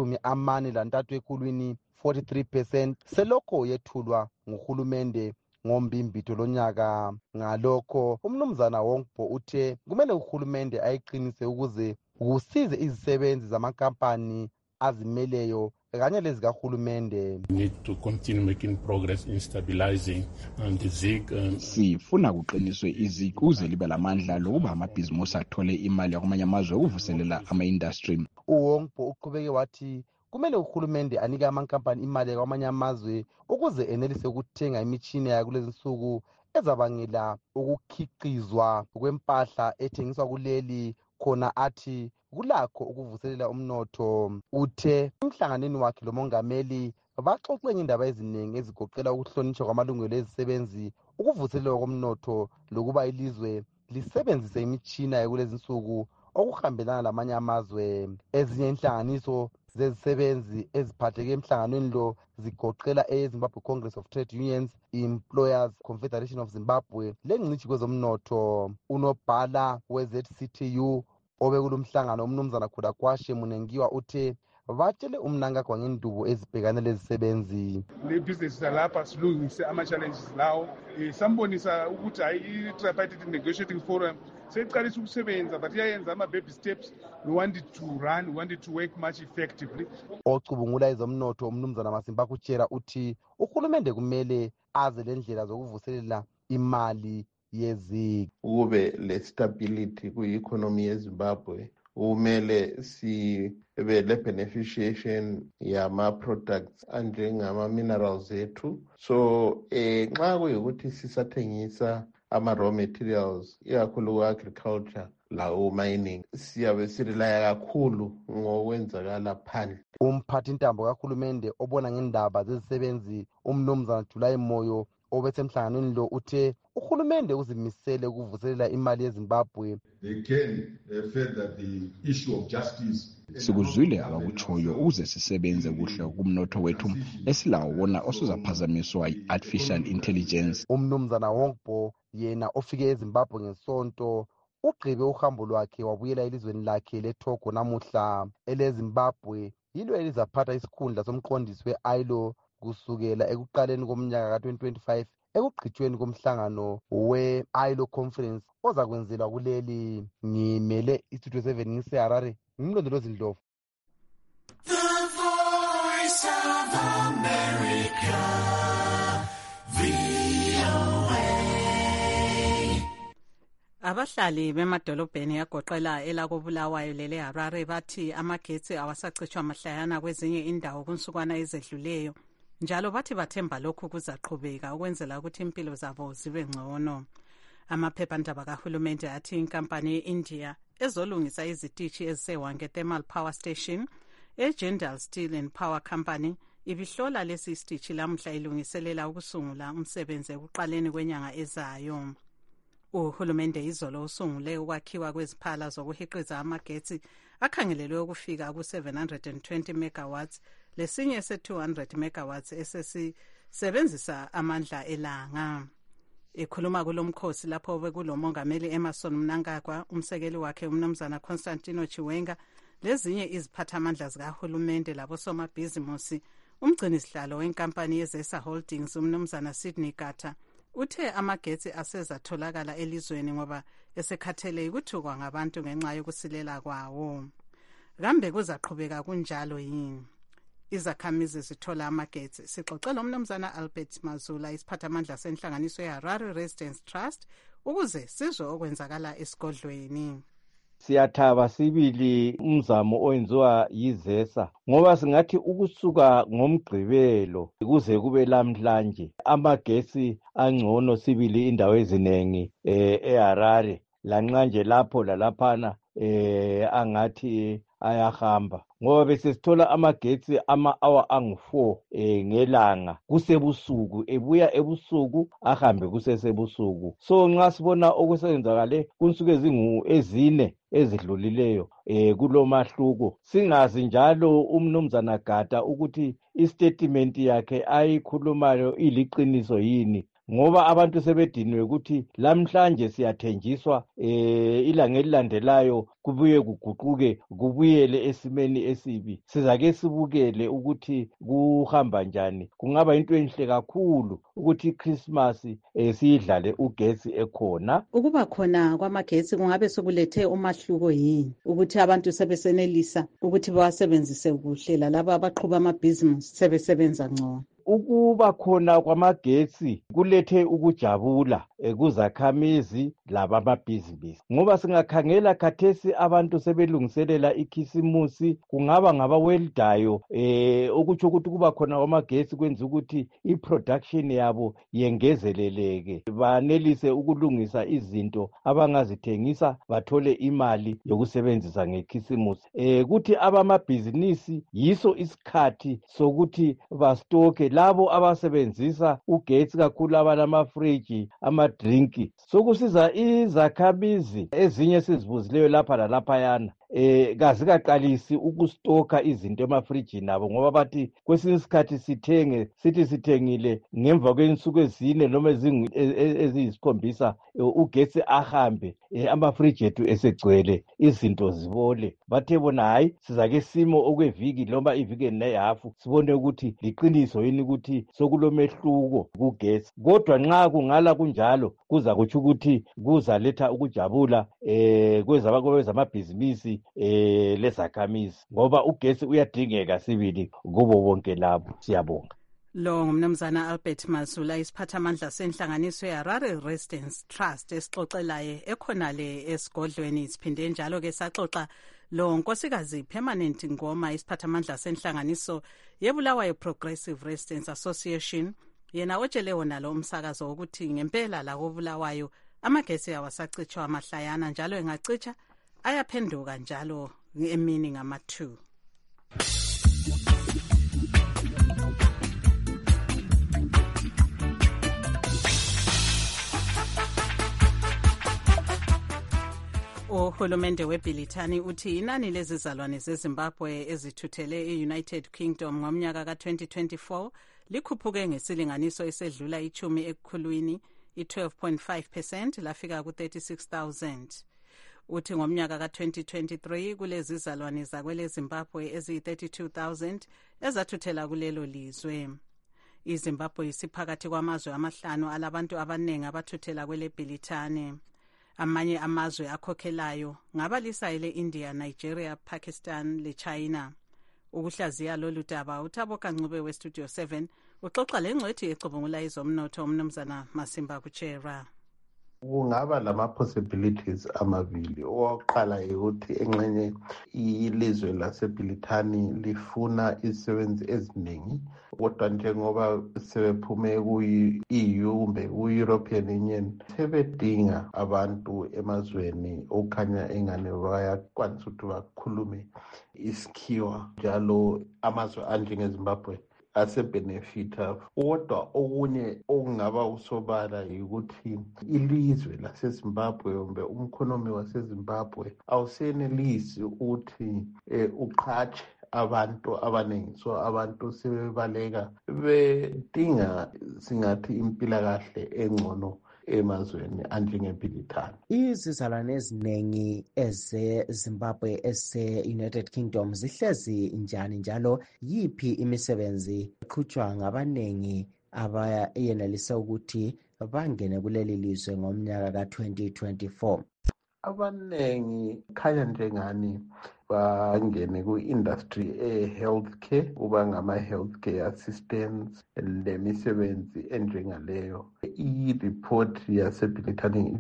Speaker 12: sama-43 ekhulwini 43% selokho yethulwa nguhulumende ngombimbitho lonyaka. Ngalokho umnumzana Wongbo uthe kumele uhulumende ayiqinise ukuze kusize izisebenzi zamankampani azimeleyo kanye lezikahulumende.
Speaker 9: Need to continue making progress in stabilizing the ZIG.
Speaker 27: Sifuna kuqiniswe iZIG ukuze libe lamandla lokuba amabhizimusi athole imali yakwamanye amazwe ukuvuselela ama-industry.
Speaker 12: uWongbo uqhubeke wathi kumele uhulumende anike amankampani imali yakwamanye amazwe ukuze enelise ukuthenga imitshina yakulezi nsuku ezabangela ukukhiqizwa kwempahla ethengiswa kuleli khona athi kulakho ukuvuselela umnotho. Uthe emhlanganweni wakhe lomongameli baxoxe ngendaba eziningi ezigoqela ukuhlonishwa kwamalungelo ezisebenzi, ukuvuselelwa komnotho lokuba ilizwe lisebenzise imitshina yakulezi nsuku okuhambelana lamanye amazwe. Ezinye inhlanganiso zezisebenzi eziphatheke emhlanganweni lo zigoqela eZimbabwe Congress of Trade Unions, Employers Confederation of Zimbabwe lengcitshi kwezomnotho. Unobhala we-ZCTU obekulomhlangano umnumzana Khudakwashi Munengiwa uthe batshele uMnangagwa ngendubo ezibhekane lezisebenzi.
Speaker 7: Le business lapha silungise ama-challenges lawo. Sambonisa ukuthi hayi i-tripartite negotiating forum seyiqalisa ukusebenza but iyayenza ama-baby steps. We wanted to run, we wanted to work much effectively.
Speaker 12: Ocubungula ezomnotho umnumzana Masimba Kuchera uthi uhulumende kumele aze lendlela zokuvuselela imali yeZIG.
Speaker 28: Kube le stability kwi-economy yeZimbabwe
Speaker 2: kumele sibe le-beneficiation yama-products anjengama-minerals ethu. So nxa kuyikuthi sisathengisa ama-raw materials ikakhulu ku-agriculture lawo mining siyabe sirilaya kakhulu ngokwenzakala phandle.
Speaker 11: Umphathi ntambo kahulumende obona ngendaba zezisebenzi umnumzana July Moyo obesemhlanganweni lo uthe uhulumende uzimisele ukuvuselela imali yeZimbabwe.
Speaker 13: They can further the issue of justice.
Speaker 27: Sikuzwile abakutshoyo ukuze sisebenze kuhle kumnotho wethu esilawo wona osuzaphazamiswa yi-artificial intelligence.
Speaker 11: Umnumzana Wongbo yena ofike eZimbabwe ngesonto ugqibe uhambo lwakhe wabuyela elizweni lakhe leTogo namuhla. EleZimbabwe yilo elizaphatha isikhundla somqondisi we-ILO kusukela ekuqaleni komnyaka ka-2025 ekugqitshweni komhlangano we-ILO conference ozakwenzelwa kuleli. Ngimele iStudio 7 ngiseHarare, ngimlondolozi Ndlovu.
Speaker 19: The Voice of America, VOA.
Speaker 6: Abahlali bemadolobheni yagoqela elakobulawayo lele Harare bathi amagetsi awasacitshwa mahlayana kwezinye indawo kunsukwana ezedluleyo, njalo bathi bathemba lokhu kuzaqhubeka ukwenzela ukuthi impilo zabo zibe ngcono. Amaphephandaba kahulumende athi inkampani ye-India ezolungisa izitishi ezise-Hwange Thermal Power Station eJindal Steel and Power Company ibihlola lesi isitishi lamuhla ilungiselela ukusungula umsebenzi ekuqaleni kwenyanga ezayo. Uhulumende izolo usungule ukwakhiwa kweziphala zokuhiqiza amagetsi akhangelelwe ukufika ku-720 megawatts lesinye se-200 megawatts esesisebenzisa amandla elanga. Ekhuluma kulomkhosi lapho bekulomongameli Emerson Mnangagwa, umsekeli wakhe umnumzana Constantino Chiwenga lezinye iziphathamandla zikahulumende labosomabhizimusi, umgcinisihlalo wenkampani yeZesa Holdings umnumzana Sydney Gata uthe amagetsi asezatholakala elizweni ngoba esekhathele ukuthukwa ngabantu ngenxa yokusilela kwawo. Kambe kuzaqhubeka kunjalo yini? Izakhamizi zithola amagetsi. Sixoxela umnumzana Albert Mazula, isiphathamandla senhlanganiso yeHarare Residents Trust, ukuze sizwe okwenzakala esigodlweni.
Speaker 8: Siyathaba sibili umzamo owenziwa yiZesa ngoba singathi ukusuka ngomgqibelo kuze kube lamhlanje amagetsi angcono sibili indawo ezinengi eHarare lanxa nje lapho lalaphana angathi ayahamba ngoba besesithola amagetsi ama-hour angu-4 ngelanga kusebusuku, ebuya ebusuku ahambe kusesebusuku. So nxa sibona okusenzakale kunsuku ezine ezidlulileyo kulomahluko. Singazi njalo umnumzana Gata ukuthi istatement yakhe ayikhulumayo iliqiniso yini, ngoba abantu sebediniwe ukuthi lamhlanje siyathenjiswa ilanga elilandelayo kubuye kuguquke kubuyele esimeni esibi. Sizake sibukele ukuthi kuhamba njani. Kungaba into enhle kakhulu ukuthi iChristmas siyidlale ugetsi ekhona.
Speaker 6: Ukuba khona kwamagetsi kungabe sokulethe umahluko yini ukuthi abantu sebesenelisa ukuthi bawasebenzise kuhle lalabo abaqhuba amabhizimusi sebesebenza ngcono?
Speaker 8: Ukuba khona kwamagetsi kulethe ukujabula kuzakhamizi labamabhizinisi, ngoba singakhangela khathesi abantu sebelungiselela ikhisimusi, kungaba ngabaweldayo okutsho ukuthi kuba khona kwamagetsi kwenza ukuthi iproduction yabo yengezeleleke, banelise ukulungisa izinto abangazithengisa bathole imali yokusebenzisa ngekhisimusi. Kuthi abamabhizinisi yiso isikhathi sokuthi bastoke labo abasebenzisa ugetsi kakhulu abalamafriji amadrinki. Sokusiza izakhamizi ezinye sizibuzileyo lapha lalaphayana kazikaqalisi ukustoka izinto emafrijini abo ngoba bathi kwesinye isikhathi sithengile ngemva kwensuku ezine noma eziyisikhombisa ugetsi ahambe amafriji ethu esegcwele izinto zibole. Bathe bona hayi sizake simo okweviki noma iviki nehafu sibone ukuthi liqiniso yini ukuthi sokulomehluko kugetsi. Kodwa nxa kungala kunjalo kuza kutsho ukuthi kuzaletha ukujabula kwezamabhizinisi lezakhamizi ngoba ugetsi uyadingeka sibili kubo bonke labo. Siyabonga.
Speaker 6: Lo ngumnumzana Albert Mazula, isiphathamandla senhlanganiso yeHarare Residents Trust esixoxelaye ekhonale esigodlweni. Siphinde njalo ke saxoxa Lo nkosikazi Permanent Ngoma isiphathamandla senhlanganiso yeBulawayo Progressive Residents Association yena otshele wona lo umsakazo ukuthi ngempela la koBulawayo amagesi awasacitshwa amahlayana njalo engacitsha ayaphenduka njalo emini ngama-2. Uhulumende weBrithani uthi inani lezizalwane zeZimbabwe ezithuthele e-United Kingdom ngomnyaka ka-2024 likhuphuke ngesilinganiso esedlula 10 ekukhulwini i-12.5% lafika ku-36,000. Uthi ngomnyaka ka-2023 kulezizalwane zakwele Zimbabwe eziyi-32,000 ezathuthela kulelo lizwe. iZimbabwe isiphakathi kwamazwe amahlanu alabantu abaningi abathuthela kwele Bhilithane. Amanye amazwe akhokhelayo ngabalisa ele-India, Nigeria, Pakistan le-China. Ukuhlaziya lolu daba uThabo Kancube we-Studio 7 uxoxa lengcwethi ecubungula izomnotho umnumzana Masimba Kuchera.
Speaker 2: Kungaba lama-possibilities amabili. Owokuqala ukuthi engxenye ilizwe laseBrithani lifuna izisebenzi eziningi, kodwa njengoba sebephume ku-EU kumbe ku-European Union sebedinga abantu emazweni okukhanya engane bayakwanisa ukuthi bakhulume isikhiwa, njalo amazwe anjengeZimbabwe asebenefita. Kodwa okunye okungaba usobala yikuthi ilizwe laseZimbabwe kumbe umkhonomi waseZimbabwe awusenelisi ukuthi uqhatshe abantu abaningi, so abantu sebebaleka bedinga singathi impilakahle engcono emazweni anjengeBrithani.
Speaker 10: Izizalwane eziningi ezeZimbabwe ese-United Kingdom zihlezi njani, njalo yiphi imisebenzi eqhutshwa ngabaningi abayenelisa ukuthi bangene kuleli lizwe ngomnyaka ka-2024?
Speaker 2: Abaningi khanya njengani bangene ku-industry e-healthcare, kuba ngama-healthcare assistants lemisebenzi enjengaleyo. I-report yaseBrithani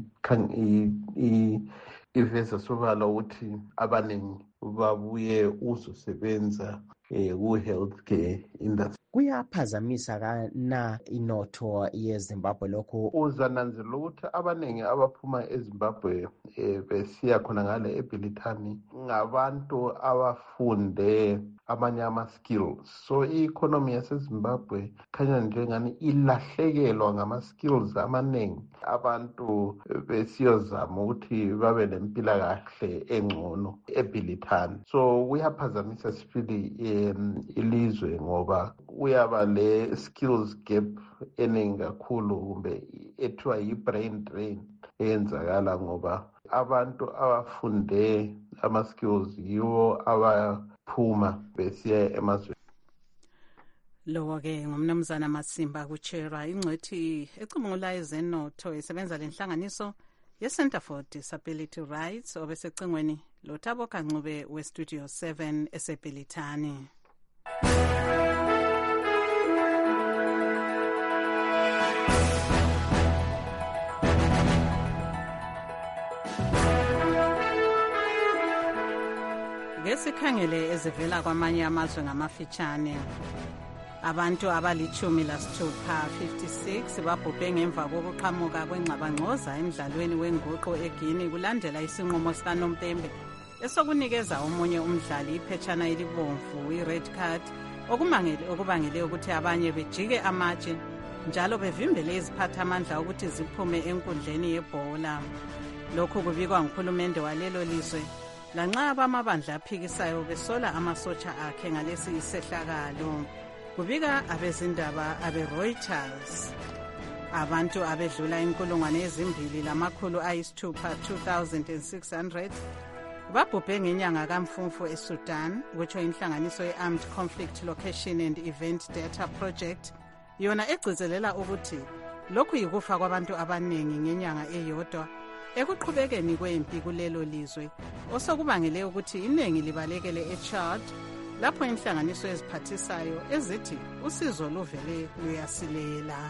Speaker 2: iveza sobala ukuthi abaningi babuye uzosebenza ku-healthcare industry.
Speaker 10: Kuyaphazamisa kana inotho yeZimbabwe lokho?
Speaker 2: Uzananzela ukuthi abaningi abaphuma eZimbabwe besiya khona ngale eBrithani ngabantu abafunde amanye ama-skills. So i-economy yaseZimbabwe khanya njengani ilahlekelwa ngama-skills amaningi. Abantu besiyozama ukuthi babe nempilakahle engcono eBrithani. So kuyaphazamisa sibili ilizwe ngoba uyaba le skills gap eningi kakhulu kumbe ethiwa yi-brain drain eyenzakala ngoba abantu abafunde ama-skills yiwo abaphuma besiya emazweni.
Speaker 6: Lowo-ke ngumnumzana Masimba Kuchera, ingcwethi ecubungula ezenotho esebenza lenhlanganiso ye-Center for Disability Rights, obesecingweni loThabo Kancube we-Studio 7 eseBrithani. Ngesikhangele ezivela kwamanye amazwe ngamafitshane, abantu abali-16 babhubhe ngemva kokuqhamuka kwengxabangxoza emdlalweni wenguqu eGuinea kulandela isinqumo sikaNompembe esokunikeza omunye umdlali iphetshana elibomvu, i-red card, okubangele ukuthi abanye bejike amatshe njalo bevimbele iziphathamandla ukuthi ziphume enkundleni yebhola. Lokhu kubikwa ngukhulumende walelo lizwe lanxa abamabandla aphikisayo besola amasotsha akhe ngalesi isehlakalo. Kubika abezindaba abe-Reuters. Abantu abedlula 2,600 babhubhe ngenyanga kaMfumfu eSudan, kutsho inhlanganiso ye-Armed Conflict Location and Event Data Project, yona egcizelela ukuthi lokhu yikufa kwabantu abaningi ngenyanga eyodwa ekuqhubekeni kwempi kulelo lizwe, osokubangele ukuthi iningi libalekele eChad, lapho inhlanganiso eziphathisayo ezithi usizo luvele luyasilela.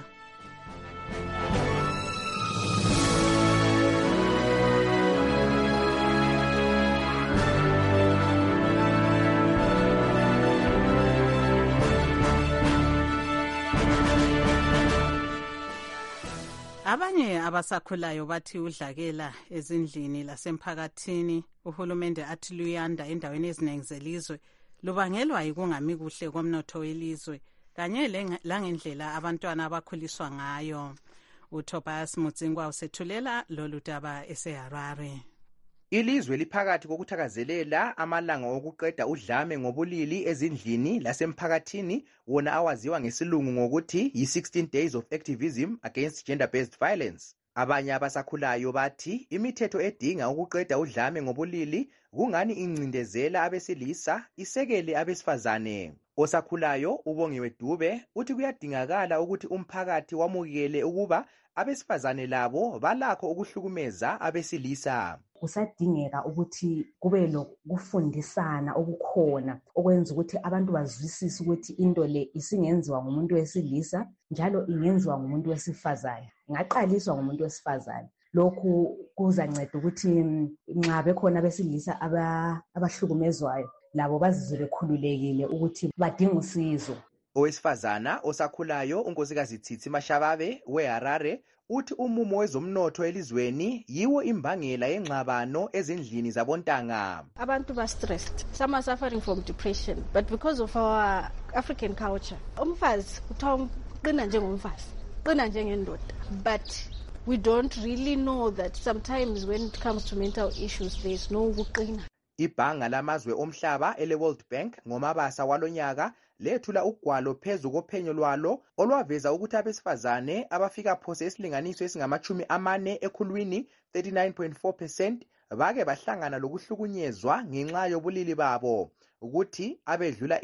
Speaker 6: Abanye abasakhulayo bathi udlakela ezindlini lasemphakathini uhulumende athi luyanda endaweni eziningi zelizwe lubangelwa yikungami kuhle komnotho welizwe kanye langendlela abantwana abakhuliswa ngayo. uTobias Mudzingwa usethulela lolu daba eseHarare.
Speaker 12: Ilizwe liphakathi kokuthakazelela amalanga okuqeda udlame ngobulili ezindlini lasemphakathini wona awaziwa ngesilungu ngokuthi yi-16 Days of Activism Against Gender-Based Violence. Abanye abasakhulayo bathi imithetho edinga ukuqeda udlame ngobulili kungani incindezela abesilisa isekele abesifazane. Osakhulayo uBongiwe Dube uthi kuyadingakala ukuthi umphakathi wamukele ukuba abesifazane labo balakho ukuhlukumeza abesilisa.
Speaker 14: Kusadingeka ukuthi kube lokufundisana okukhona okwenza ukuthi abantu bazwisise ukuthi into le isingenziwa ngumuntu wesilisa njalo ingenziwa ngumuntu wesifazane, ingaqaliswa ngumuntu wesifazane. Lokhu kuzanceda ukuthi nxa bekhona abesilisa abahlukumezwayo labo bazizwe bekhululekile ukuthi badinga usizo.
Speaker 12: Owesifazana osakhulayo unkosikazi Tsitsi Mashababe weHarare uthi umumo wezomnotho elizweni yiwo imbangela yengxabano ezindlini zabontanga.
Speaker 15: Abantu ba stressed, some are suffering from depression, but because of our African culture, umfazi kuthiwa qina njengomfazi, qina njengendoda, but we don't really know that sometimes when it comes to mental issues there is no ukuqina.
Speaker 12: Ibhanga lamazwe omhlaba ele World Bank ngomabasa walonyaka lethula ugwalo phezu kophenyo lwalo olwaveza ukuthi abesifazane abafika phose isilinganiso esingama-40 ekhulwini 39.4% bake bahlangana lokuhlukunyezwa ngenxa yobulili babo, ukuthi abedlula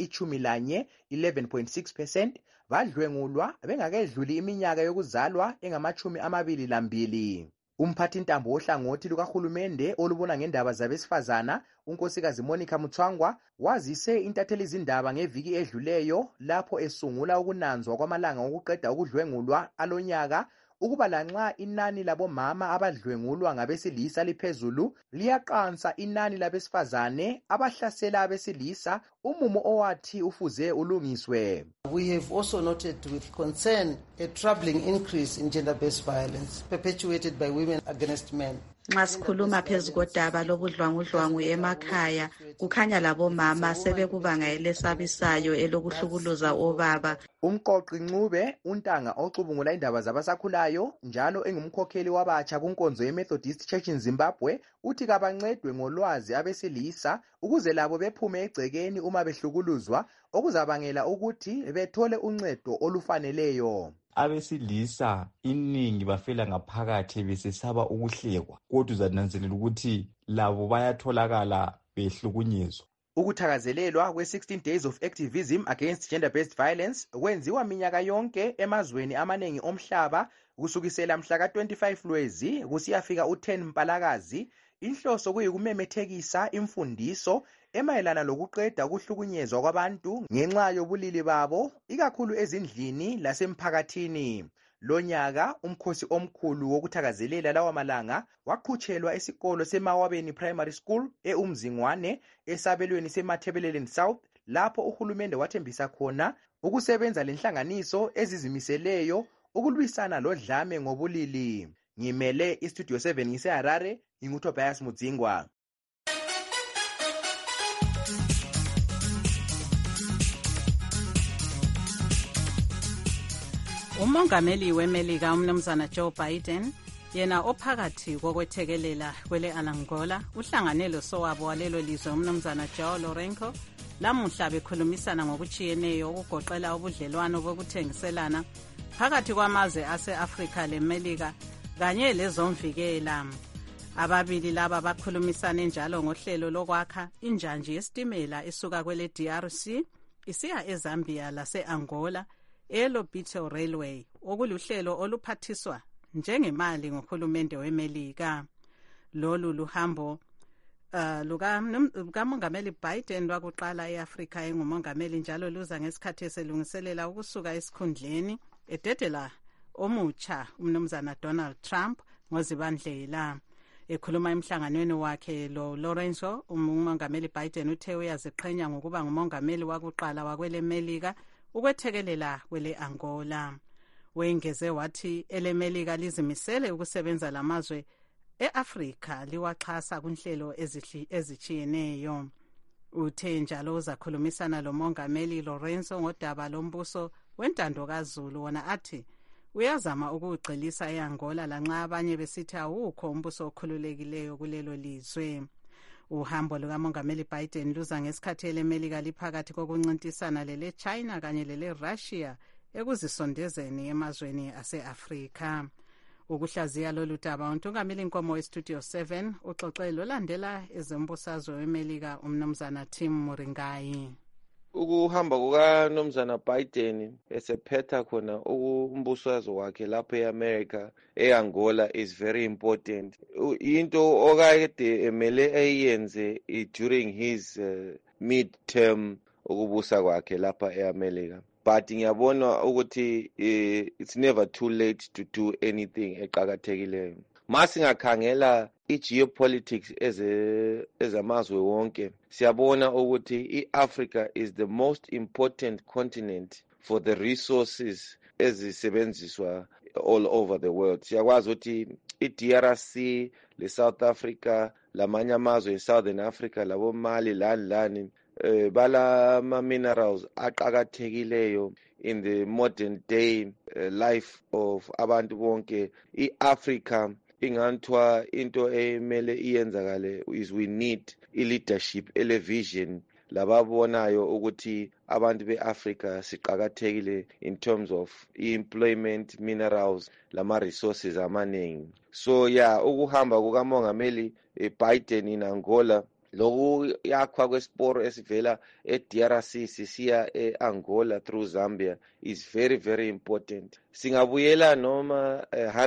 Speaker 12: 11.6% badlwengulwa bengakedluli iminyaka yokuzalwa engama-22. Umphathintambo wohlangothi lukahulumende olubona ngendaba zabesifazana unkosikazi Monica Mutswangwa wazise intatheli izindaba ngeviki edluleyo lapho esungula ukunanzwa kwamalanga okuqeda ukudlwengulwa alonyaka ukuba lanxa inani labomama abadlwengulwa ngabesilisa liphezulu liyaqansa inani labesifazane abahlasela abesilisa, umumo owathi ufuze ulungiswe.
Speaker 16: We have also noted with concern a troubling increase in gender-based violence perpetuated by women against men.
Speaker 17: Nxa sikhuluma phezu kodaba lobudlwangudlwangu emakhaya kukhanya labomama sebekubanga elesabisayo elokuhlukuluza obaba.
Speaker 12: Umqoqi Ncube untanga ocubungula indaba zabasakhulayo njalo engumkhokheli wabatsha kunkonzo yeMethodist Church in Zimbabwe uthi kabancedwe ngolwazi abesilisa ukuze labo bephume egcekeni uma behlukuluzwa okuzabangela ukuthi bethole uncedo olufaneleyo.
Speaker 18: Abesilisa iningi bafela ngaphakathi besesaba ukuhlekwa, kodwa uzananzelela ukuthi labo bayatholakala behlukunyezwa.
Speaker 12: Ukuthakazelelwa kwe-16 Days of Activism Against Gender-Based Violence kwenziwa minyaka yonke emazweni amaningi omhlaba kusukisela mhla ka-25 Lwezi kusiyafika u-10 Mpalakazi. Inhloso kuyikumemethekisa imfundiso emayelana lokuqeda ukuhlukunyezwa kwabantu ngenxa yobulili babo, ikakhulu ezindlini lasemphakathini. Lonyaka umkhosi omkhulu wokuthakazelela lawa malanga waqhutshelwa esikolo seMawabeni Primary School eUmzingwane esabelweni seMathebeleleni South, lapho uhulumende wathembisa khona ukusebenza lenhlanganiso ezizimiseleyo ukulwisana lodlame ngobulili. Ngimele iStudio 7 ngiseHarare, nginguTobias Mudzingwa.
Speaker 6: Umongameli weMelika umnumzana Joe Biden yena ophakathi kokwethekelela kwele Angola uhlangane losowabo walelo lizwe umnumzana Joao Lourenco lamuhla bekhulumisana ngokuchiyeneyo okugoqela ubudlelwano bokuthengiselana phakathi kwamazwe ase-Afrika leMelika kanye lezomvikela. Ababili laba bakhulumisane njalo ngohlelo lokwakha injanji yesitimela esuka kwele DRC isiya eZambia lase-Angola eLobito Railway, okuluhlelo oluphathiswa njengemali ngohulumende weMelika. Lolu luhambo lukamongameli Biden lwakuqala eAfrika engumongameli njalo luza ngesikhathi eselungiselela ukusuka esikhundleni ededela omutsha umnumzana Donald Trump ngoZibandlela. Ekhuluma emhlanganweni wakhe lo Lourenco, umongameli Biden uthe uyaziqhenya ngokuba ngumongameli wakuqala wakwele Melika ukwethekelela kwele Angola. wengeze wathi elemelika lizimisele ukusebenza lamazwe eAfrika liwaxhasa kunhlelo ezichiyeneyo. Uthe njalo uzakhulumisana lomongameli Lorenzo ngodaba lombuso wentando kaZulu, wona athi uyazama ukugxilisa eAngola lanxa abanye besithi awukho umbuso okhululekileyo kulelo lizwe. Uhambo lukamongameli Biden luza ngesikhathi elemelika liphakathi kokuncintisana lele China kanye lele Russia ekuzisondezeni emazweni ase-Afrika. Ukuhlaziya lolu daba untungameli inkomo westudio 7 uxoxe lolandela ezombusazwe wemelika umnumzana Tim Muringayi.
Speaker 3: Ukuhamba kukanomzana Biden esephetha khona umbusazwe wakhe lapha eAmerica eAngola is very important. Into okade emele ayenze during his midterm ukubusa kwakhe lapha eAmerica. But ngiyabona ukuthi it's never too late to do anything eqhakathekileyo. Masingakhangela geopolitics ezamazwe wonke, siyabona ukuthi iAfrica is the most important continent for the resources ezisebenziswa all over the world. Siyakwazi ukuthi iDRC, le South Africa, lamanye amazwe eSouthern Africa, labo Mali lani bala minerals aqhakathekileyo in the modern day life of abantu bonke. iAfrica inganthiwa into emele iyenzakale is we need leadership vision lababonayo ukuthi abantu beAfrica siqhakathekile in terms of employment, minerals lama resources amaningi. So ukuhamba kukamongameli Biden in Angola loku yakhwa kwesiporo esivela eDRC sisiya eAngola through Zambia is very very important. Singabuyela noma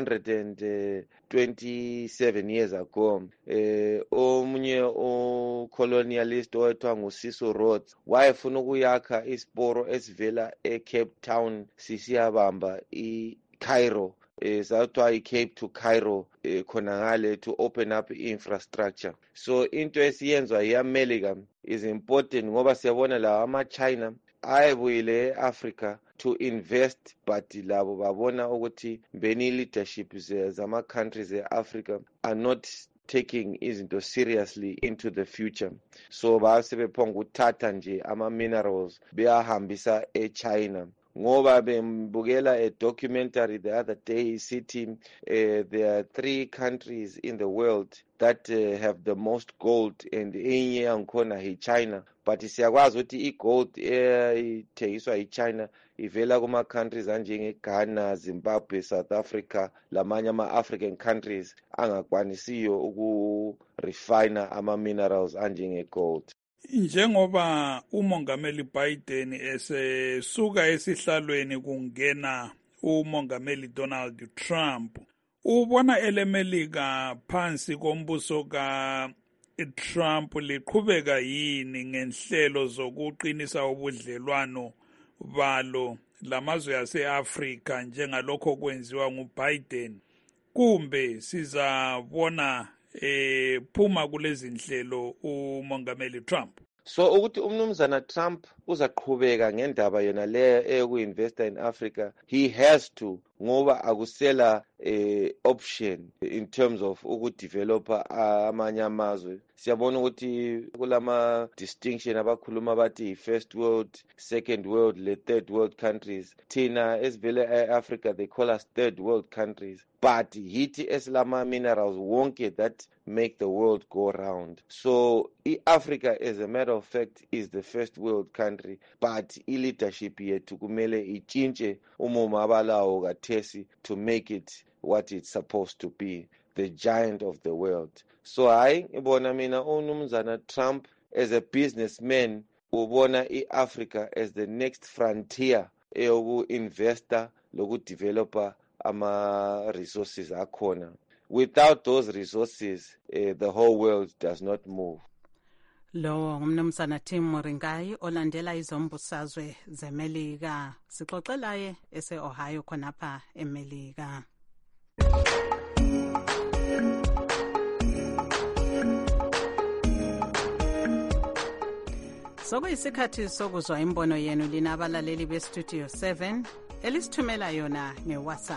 Speaker 3: 127 years ago omunye colonialist owethiwa nguSiso Rhodes wayefuna ukuyakha isiporo esivela eCape Town sisiyabamba iCairo sathiwa iCape to Cairo khonangale to open up infrastructure. So into esiyenzwa yiAmerica is important ngoba siyabona la ama-China ayebuyile eAfrica to invest, but labo babona ukuthi beni leadership zama-countries eAfrica are not taking izinto seriously into the future. So basebephonga ukuthatha nje ama-minerals beyahambisa eChina. Ngoba bembukela a documentary the other day sithi there are 3 countries in the world that have the most gold, and enye yangikhona iChina. But siyakwazi ukuthi igold ithengiswa iChina ivela kuma-countries anjengeGhana, Zimbabwe, South Africa lamanye ama-African countries angakwanisiyo ukurefina ama-minerals anjengegold.
Speaker 20: Njengoba umongameli Biden esesuka esihlalweni kungena umongameli Donald Trump, ubona elemelika phansi kombuso Trump liqhubeka yini ngenhlelo zokuqinisa ubudlelwano balo lamazwe aseAfrica njengalokho kwenziwa nguBiden, kumbe sizabona phuma kulezi nhlelo umongameli Trump?
Speaker 3: So ukuthi umnumzana Trump uzaqhubeka ngendaba yona leyo eyokuinvesta in Africa, he has to, ngoba akusela option in terms of ukudevelopa amanye amazwe. Siyabona ukuthi kulama distinction abakhuluma bathi first world, second world, le third world countries. Thina esivele eAfrica they call us third world countries, but hithi esilama minerals wonke that make the world go round. So Africa, as a matter of fact, is the first world country, but leadership yethu kumele ichinche umumo abalawo kathesi to make it what it's supposed to be, the giant of the world. So ngibona mina umnumzana Trump as a businessman ubona iAfrica as the next frontier eyoku-investa loku-developa ama-resources akhona. Without those resources, the whole world does not move.
Speaker 6: Lo ngumnumzana Tim Muringayi olandela izombusazwe zeMelika. Sixoxelaye ese-Ohio khonapha eMelika. Sokuyisikhathi sokuzwa imbono yenu lina abalaleli bestudio 7 elisithumela yona nge-WhatsApp.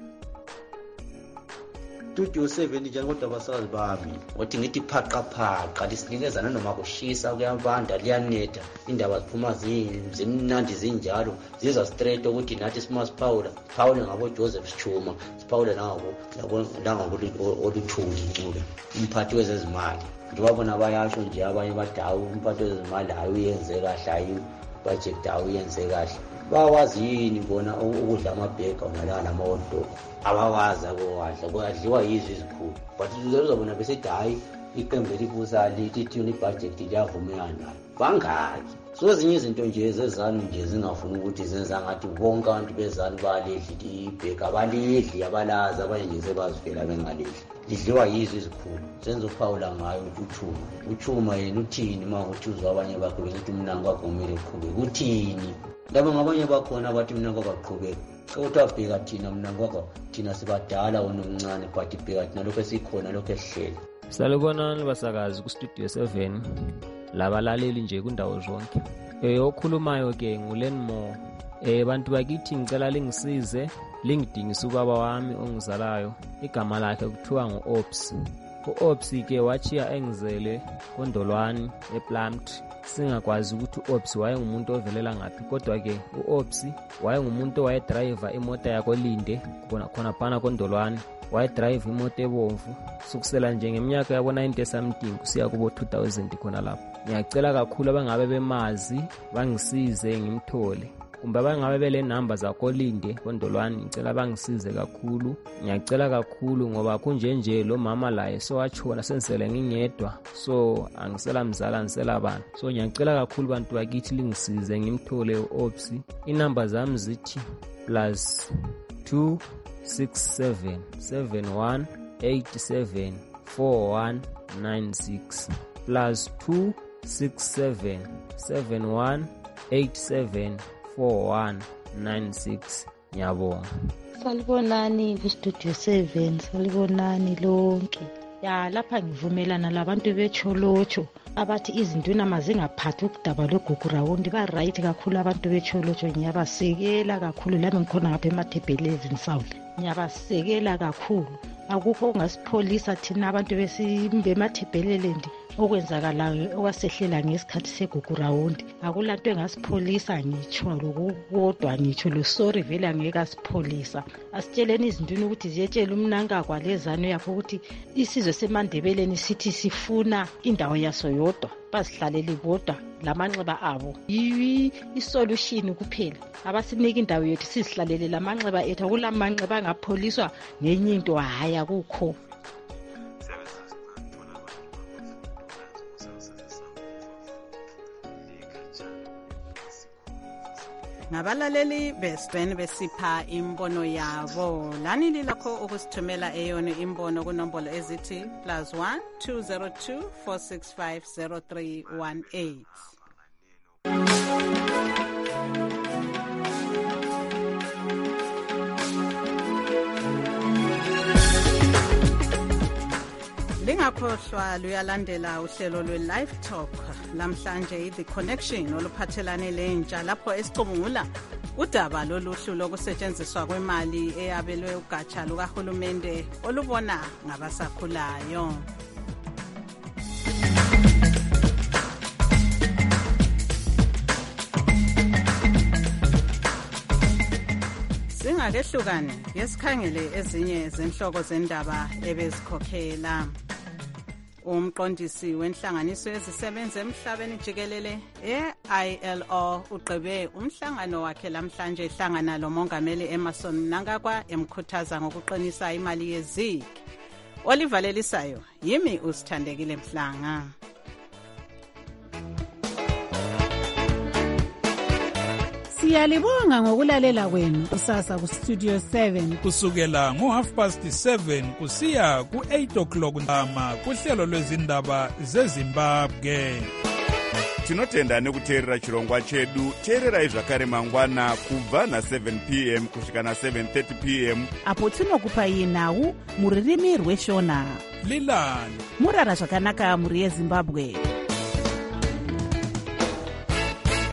Speaker 1: Studio 7 njani kodwa abasazi bami othi ngithi phaqaphaqa lisinikezana noma kushisa kuyabanda liyanetha indaba ziphuma zimnandi zinjalo ziza straight ukuthi nathi siphawule ngabo Joseph Schuma siphawule nangabo oluthuli ncube umphathi wezezimali njengobona bayasho nje abanye badawu umphathi wezezimali ayenze kahle ayi budget ayenze kahle bawazi yini bona ukudla amabheka nalana amawondo abawazi akowadla kwadliwa yizwi izikhulu but uzobona bese hayi iqembu elibusa lithi ibudget liyavumelana bangaki so ezinye izinto nje ezezanu nje zingafuni ukuthi zenza ngathi bonke abantu bezanu baledli ibheka abalidli abalazi abanye nje sebazifela bengalidli lidliwa yizwi izikhulu senza uphawula ngayo uthuma yena uthini uma uthi uzwa abanye bakho bethi umnango wakho kumele uqhubeke uthini laba ngabanye bakhona abathi mina ngokaqhubeka ukuthi abheka thina mina ngokho thina sibadala wona omncane but ibheka thina lokho esikhona lokho esihleli.
Speaker 21: Salibonani basakazi ku Studio 7 labalaleli nje kundawo zonke. Okhulumayo ke nguLenmo. Bantu bakithi ngicela lingisize lingidingisa ubaba wami ongizalayo igama lakhe kuthiwa nguOps. uOps ke wachiya engizele koNdolwani ePlamt. Singakwazi ukuthi uOps wayengumuntu ovelela ngaphi kodwa ke uOps wayengumuntu owayedriver imoto yakho Linde khona phana koNdolwani wayedrive imoto ebomvu sukusela nje ngeminyaka yabo 90 something kusiya kubo 2000 khona lapho. Ngiyacela kakhulu abangabe bemazi bangisize ngimthole kumbe abangabe bele number zakho Linde koNdolwani ngicela bangisize kakhulu. Ngiyacela kakhulu ngoba kunjenje lo mama laye so wachona sensele ngingedwa so angisela mzala angisela bani so ngiyacela kakhulu bantu bakithi lingisize ngimthole uOps. Inumber zami zithi +2 67 71 87 4196 +2 67 71 87 4196. Ngiyabonga.
Speaker 22: Salibonani ku Studio 7, salibonani lonke. Ya lapha ngivumelana labantu becholocho abathi izinduna mazingaphathi ukudaba logugurawundi ba right kakhulu abantu becholocho ngiyabasekela kakhulu lami ngikhona ngapha eMathebhelezini South. Ngiyabasekela kakhulu. Akukho ongasipholisa thina abantu besimbe eMathebhelelendi okwenzakalayo okwasehlela ngesikhathi segugurawundi akulanto engasipholisa ngitsho lokukodwa ngitsho lo sorry vele angeke asipholisa. Asitsheleni izinduna ukuthi ziyetshela umnanga kwalezano yakho ukuthi isizwe seMandebeleni sithi sifuna indawo yaso yodwa bazihlalele bodwa lamanxeba abo isolution kuphela abasinika indawo yethu sizihlalele lamanxeba ethu akulamanxeba angapholiswa ngenye into haya kukho.
Speaker 6: Ngabalaleli besibhene besipha imbono yabo lani lilakho ukusithumela eyona imbono kunombolo ezithi +1 202 465 0318. Lingakhohlwa luyalandela uhlelo lwe-Live Talk lamhlanje The Connection oluphathelane lentsha lapho esicubungula udaba loluhlu lokusetshenziswa kwemali eyabelwe ugatsha lukahulumende olubona ngabasakhulayo. Singakehlukane yesikhangele ezinye zenhloko zendaba ebezikhokhela. Umqondisi wenhlanganiso ezisebenza emhlabeni jikelele e-ILO ugqibe umhlangano wakhe lamhlanje ehlangana lomongameli Emmerson Mnangagwa emkhuthaza ngokuqinisa imali yeZIG. Olivalelisayo yimi usithandekile Mhlanga.
Speaker 23: Siyalibonga ngokulalela kwenu kusasa ku Studio 7
Speaker 20: kusukela ngo7:30 kusiya ku8:00 ntama kuhlelo lwezindaba zeZimbabwe.
Speaker 24: Tinotenda nekuteerera chirongwa chedu. Teererai zvakare mangwana kubva na7 p.m. kusvika na7:30 p.m.
Speaker 23: apo tinokupai nhau muririmi rweshona.
Speaker 20: Lilani
Speaker 23: murara zvakanaka muri yeZimbabwe.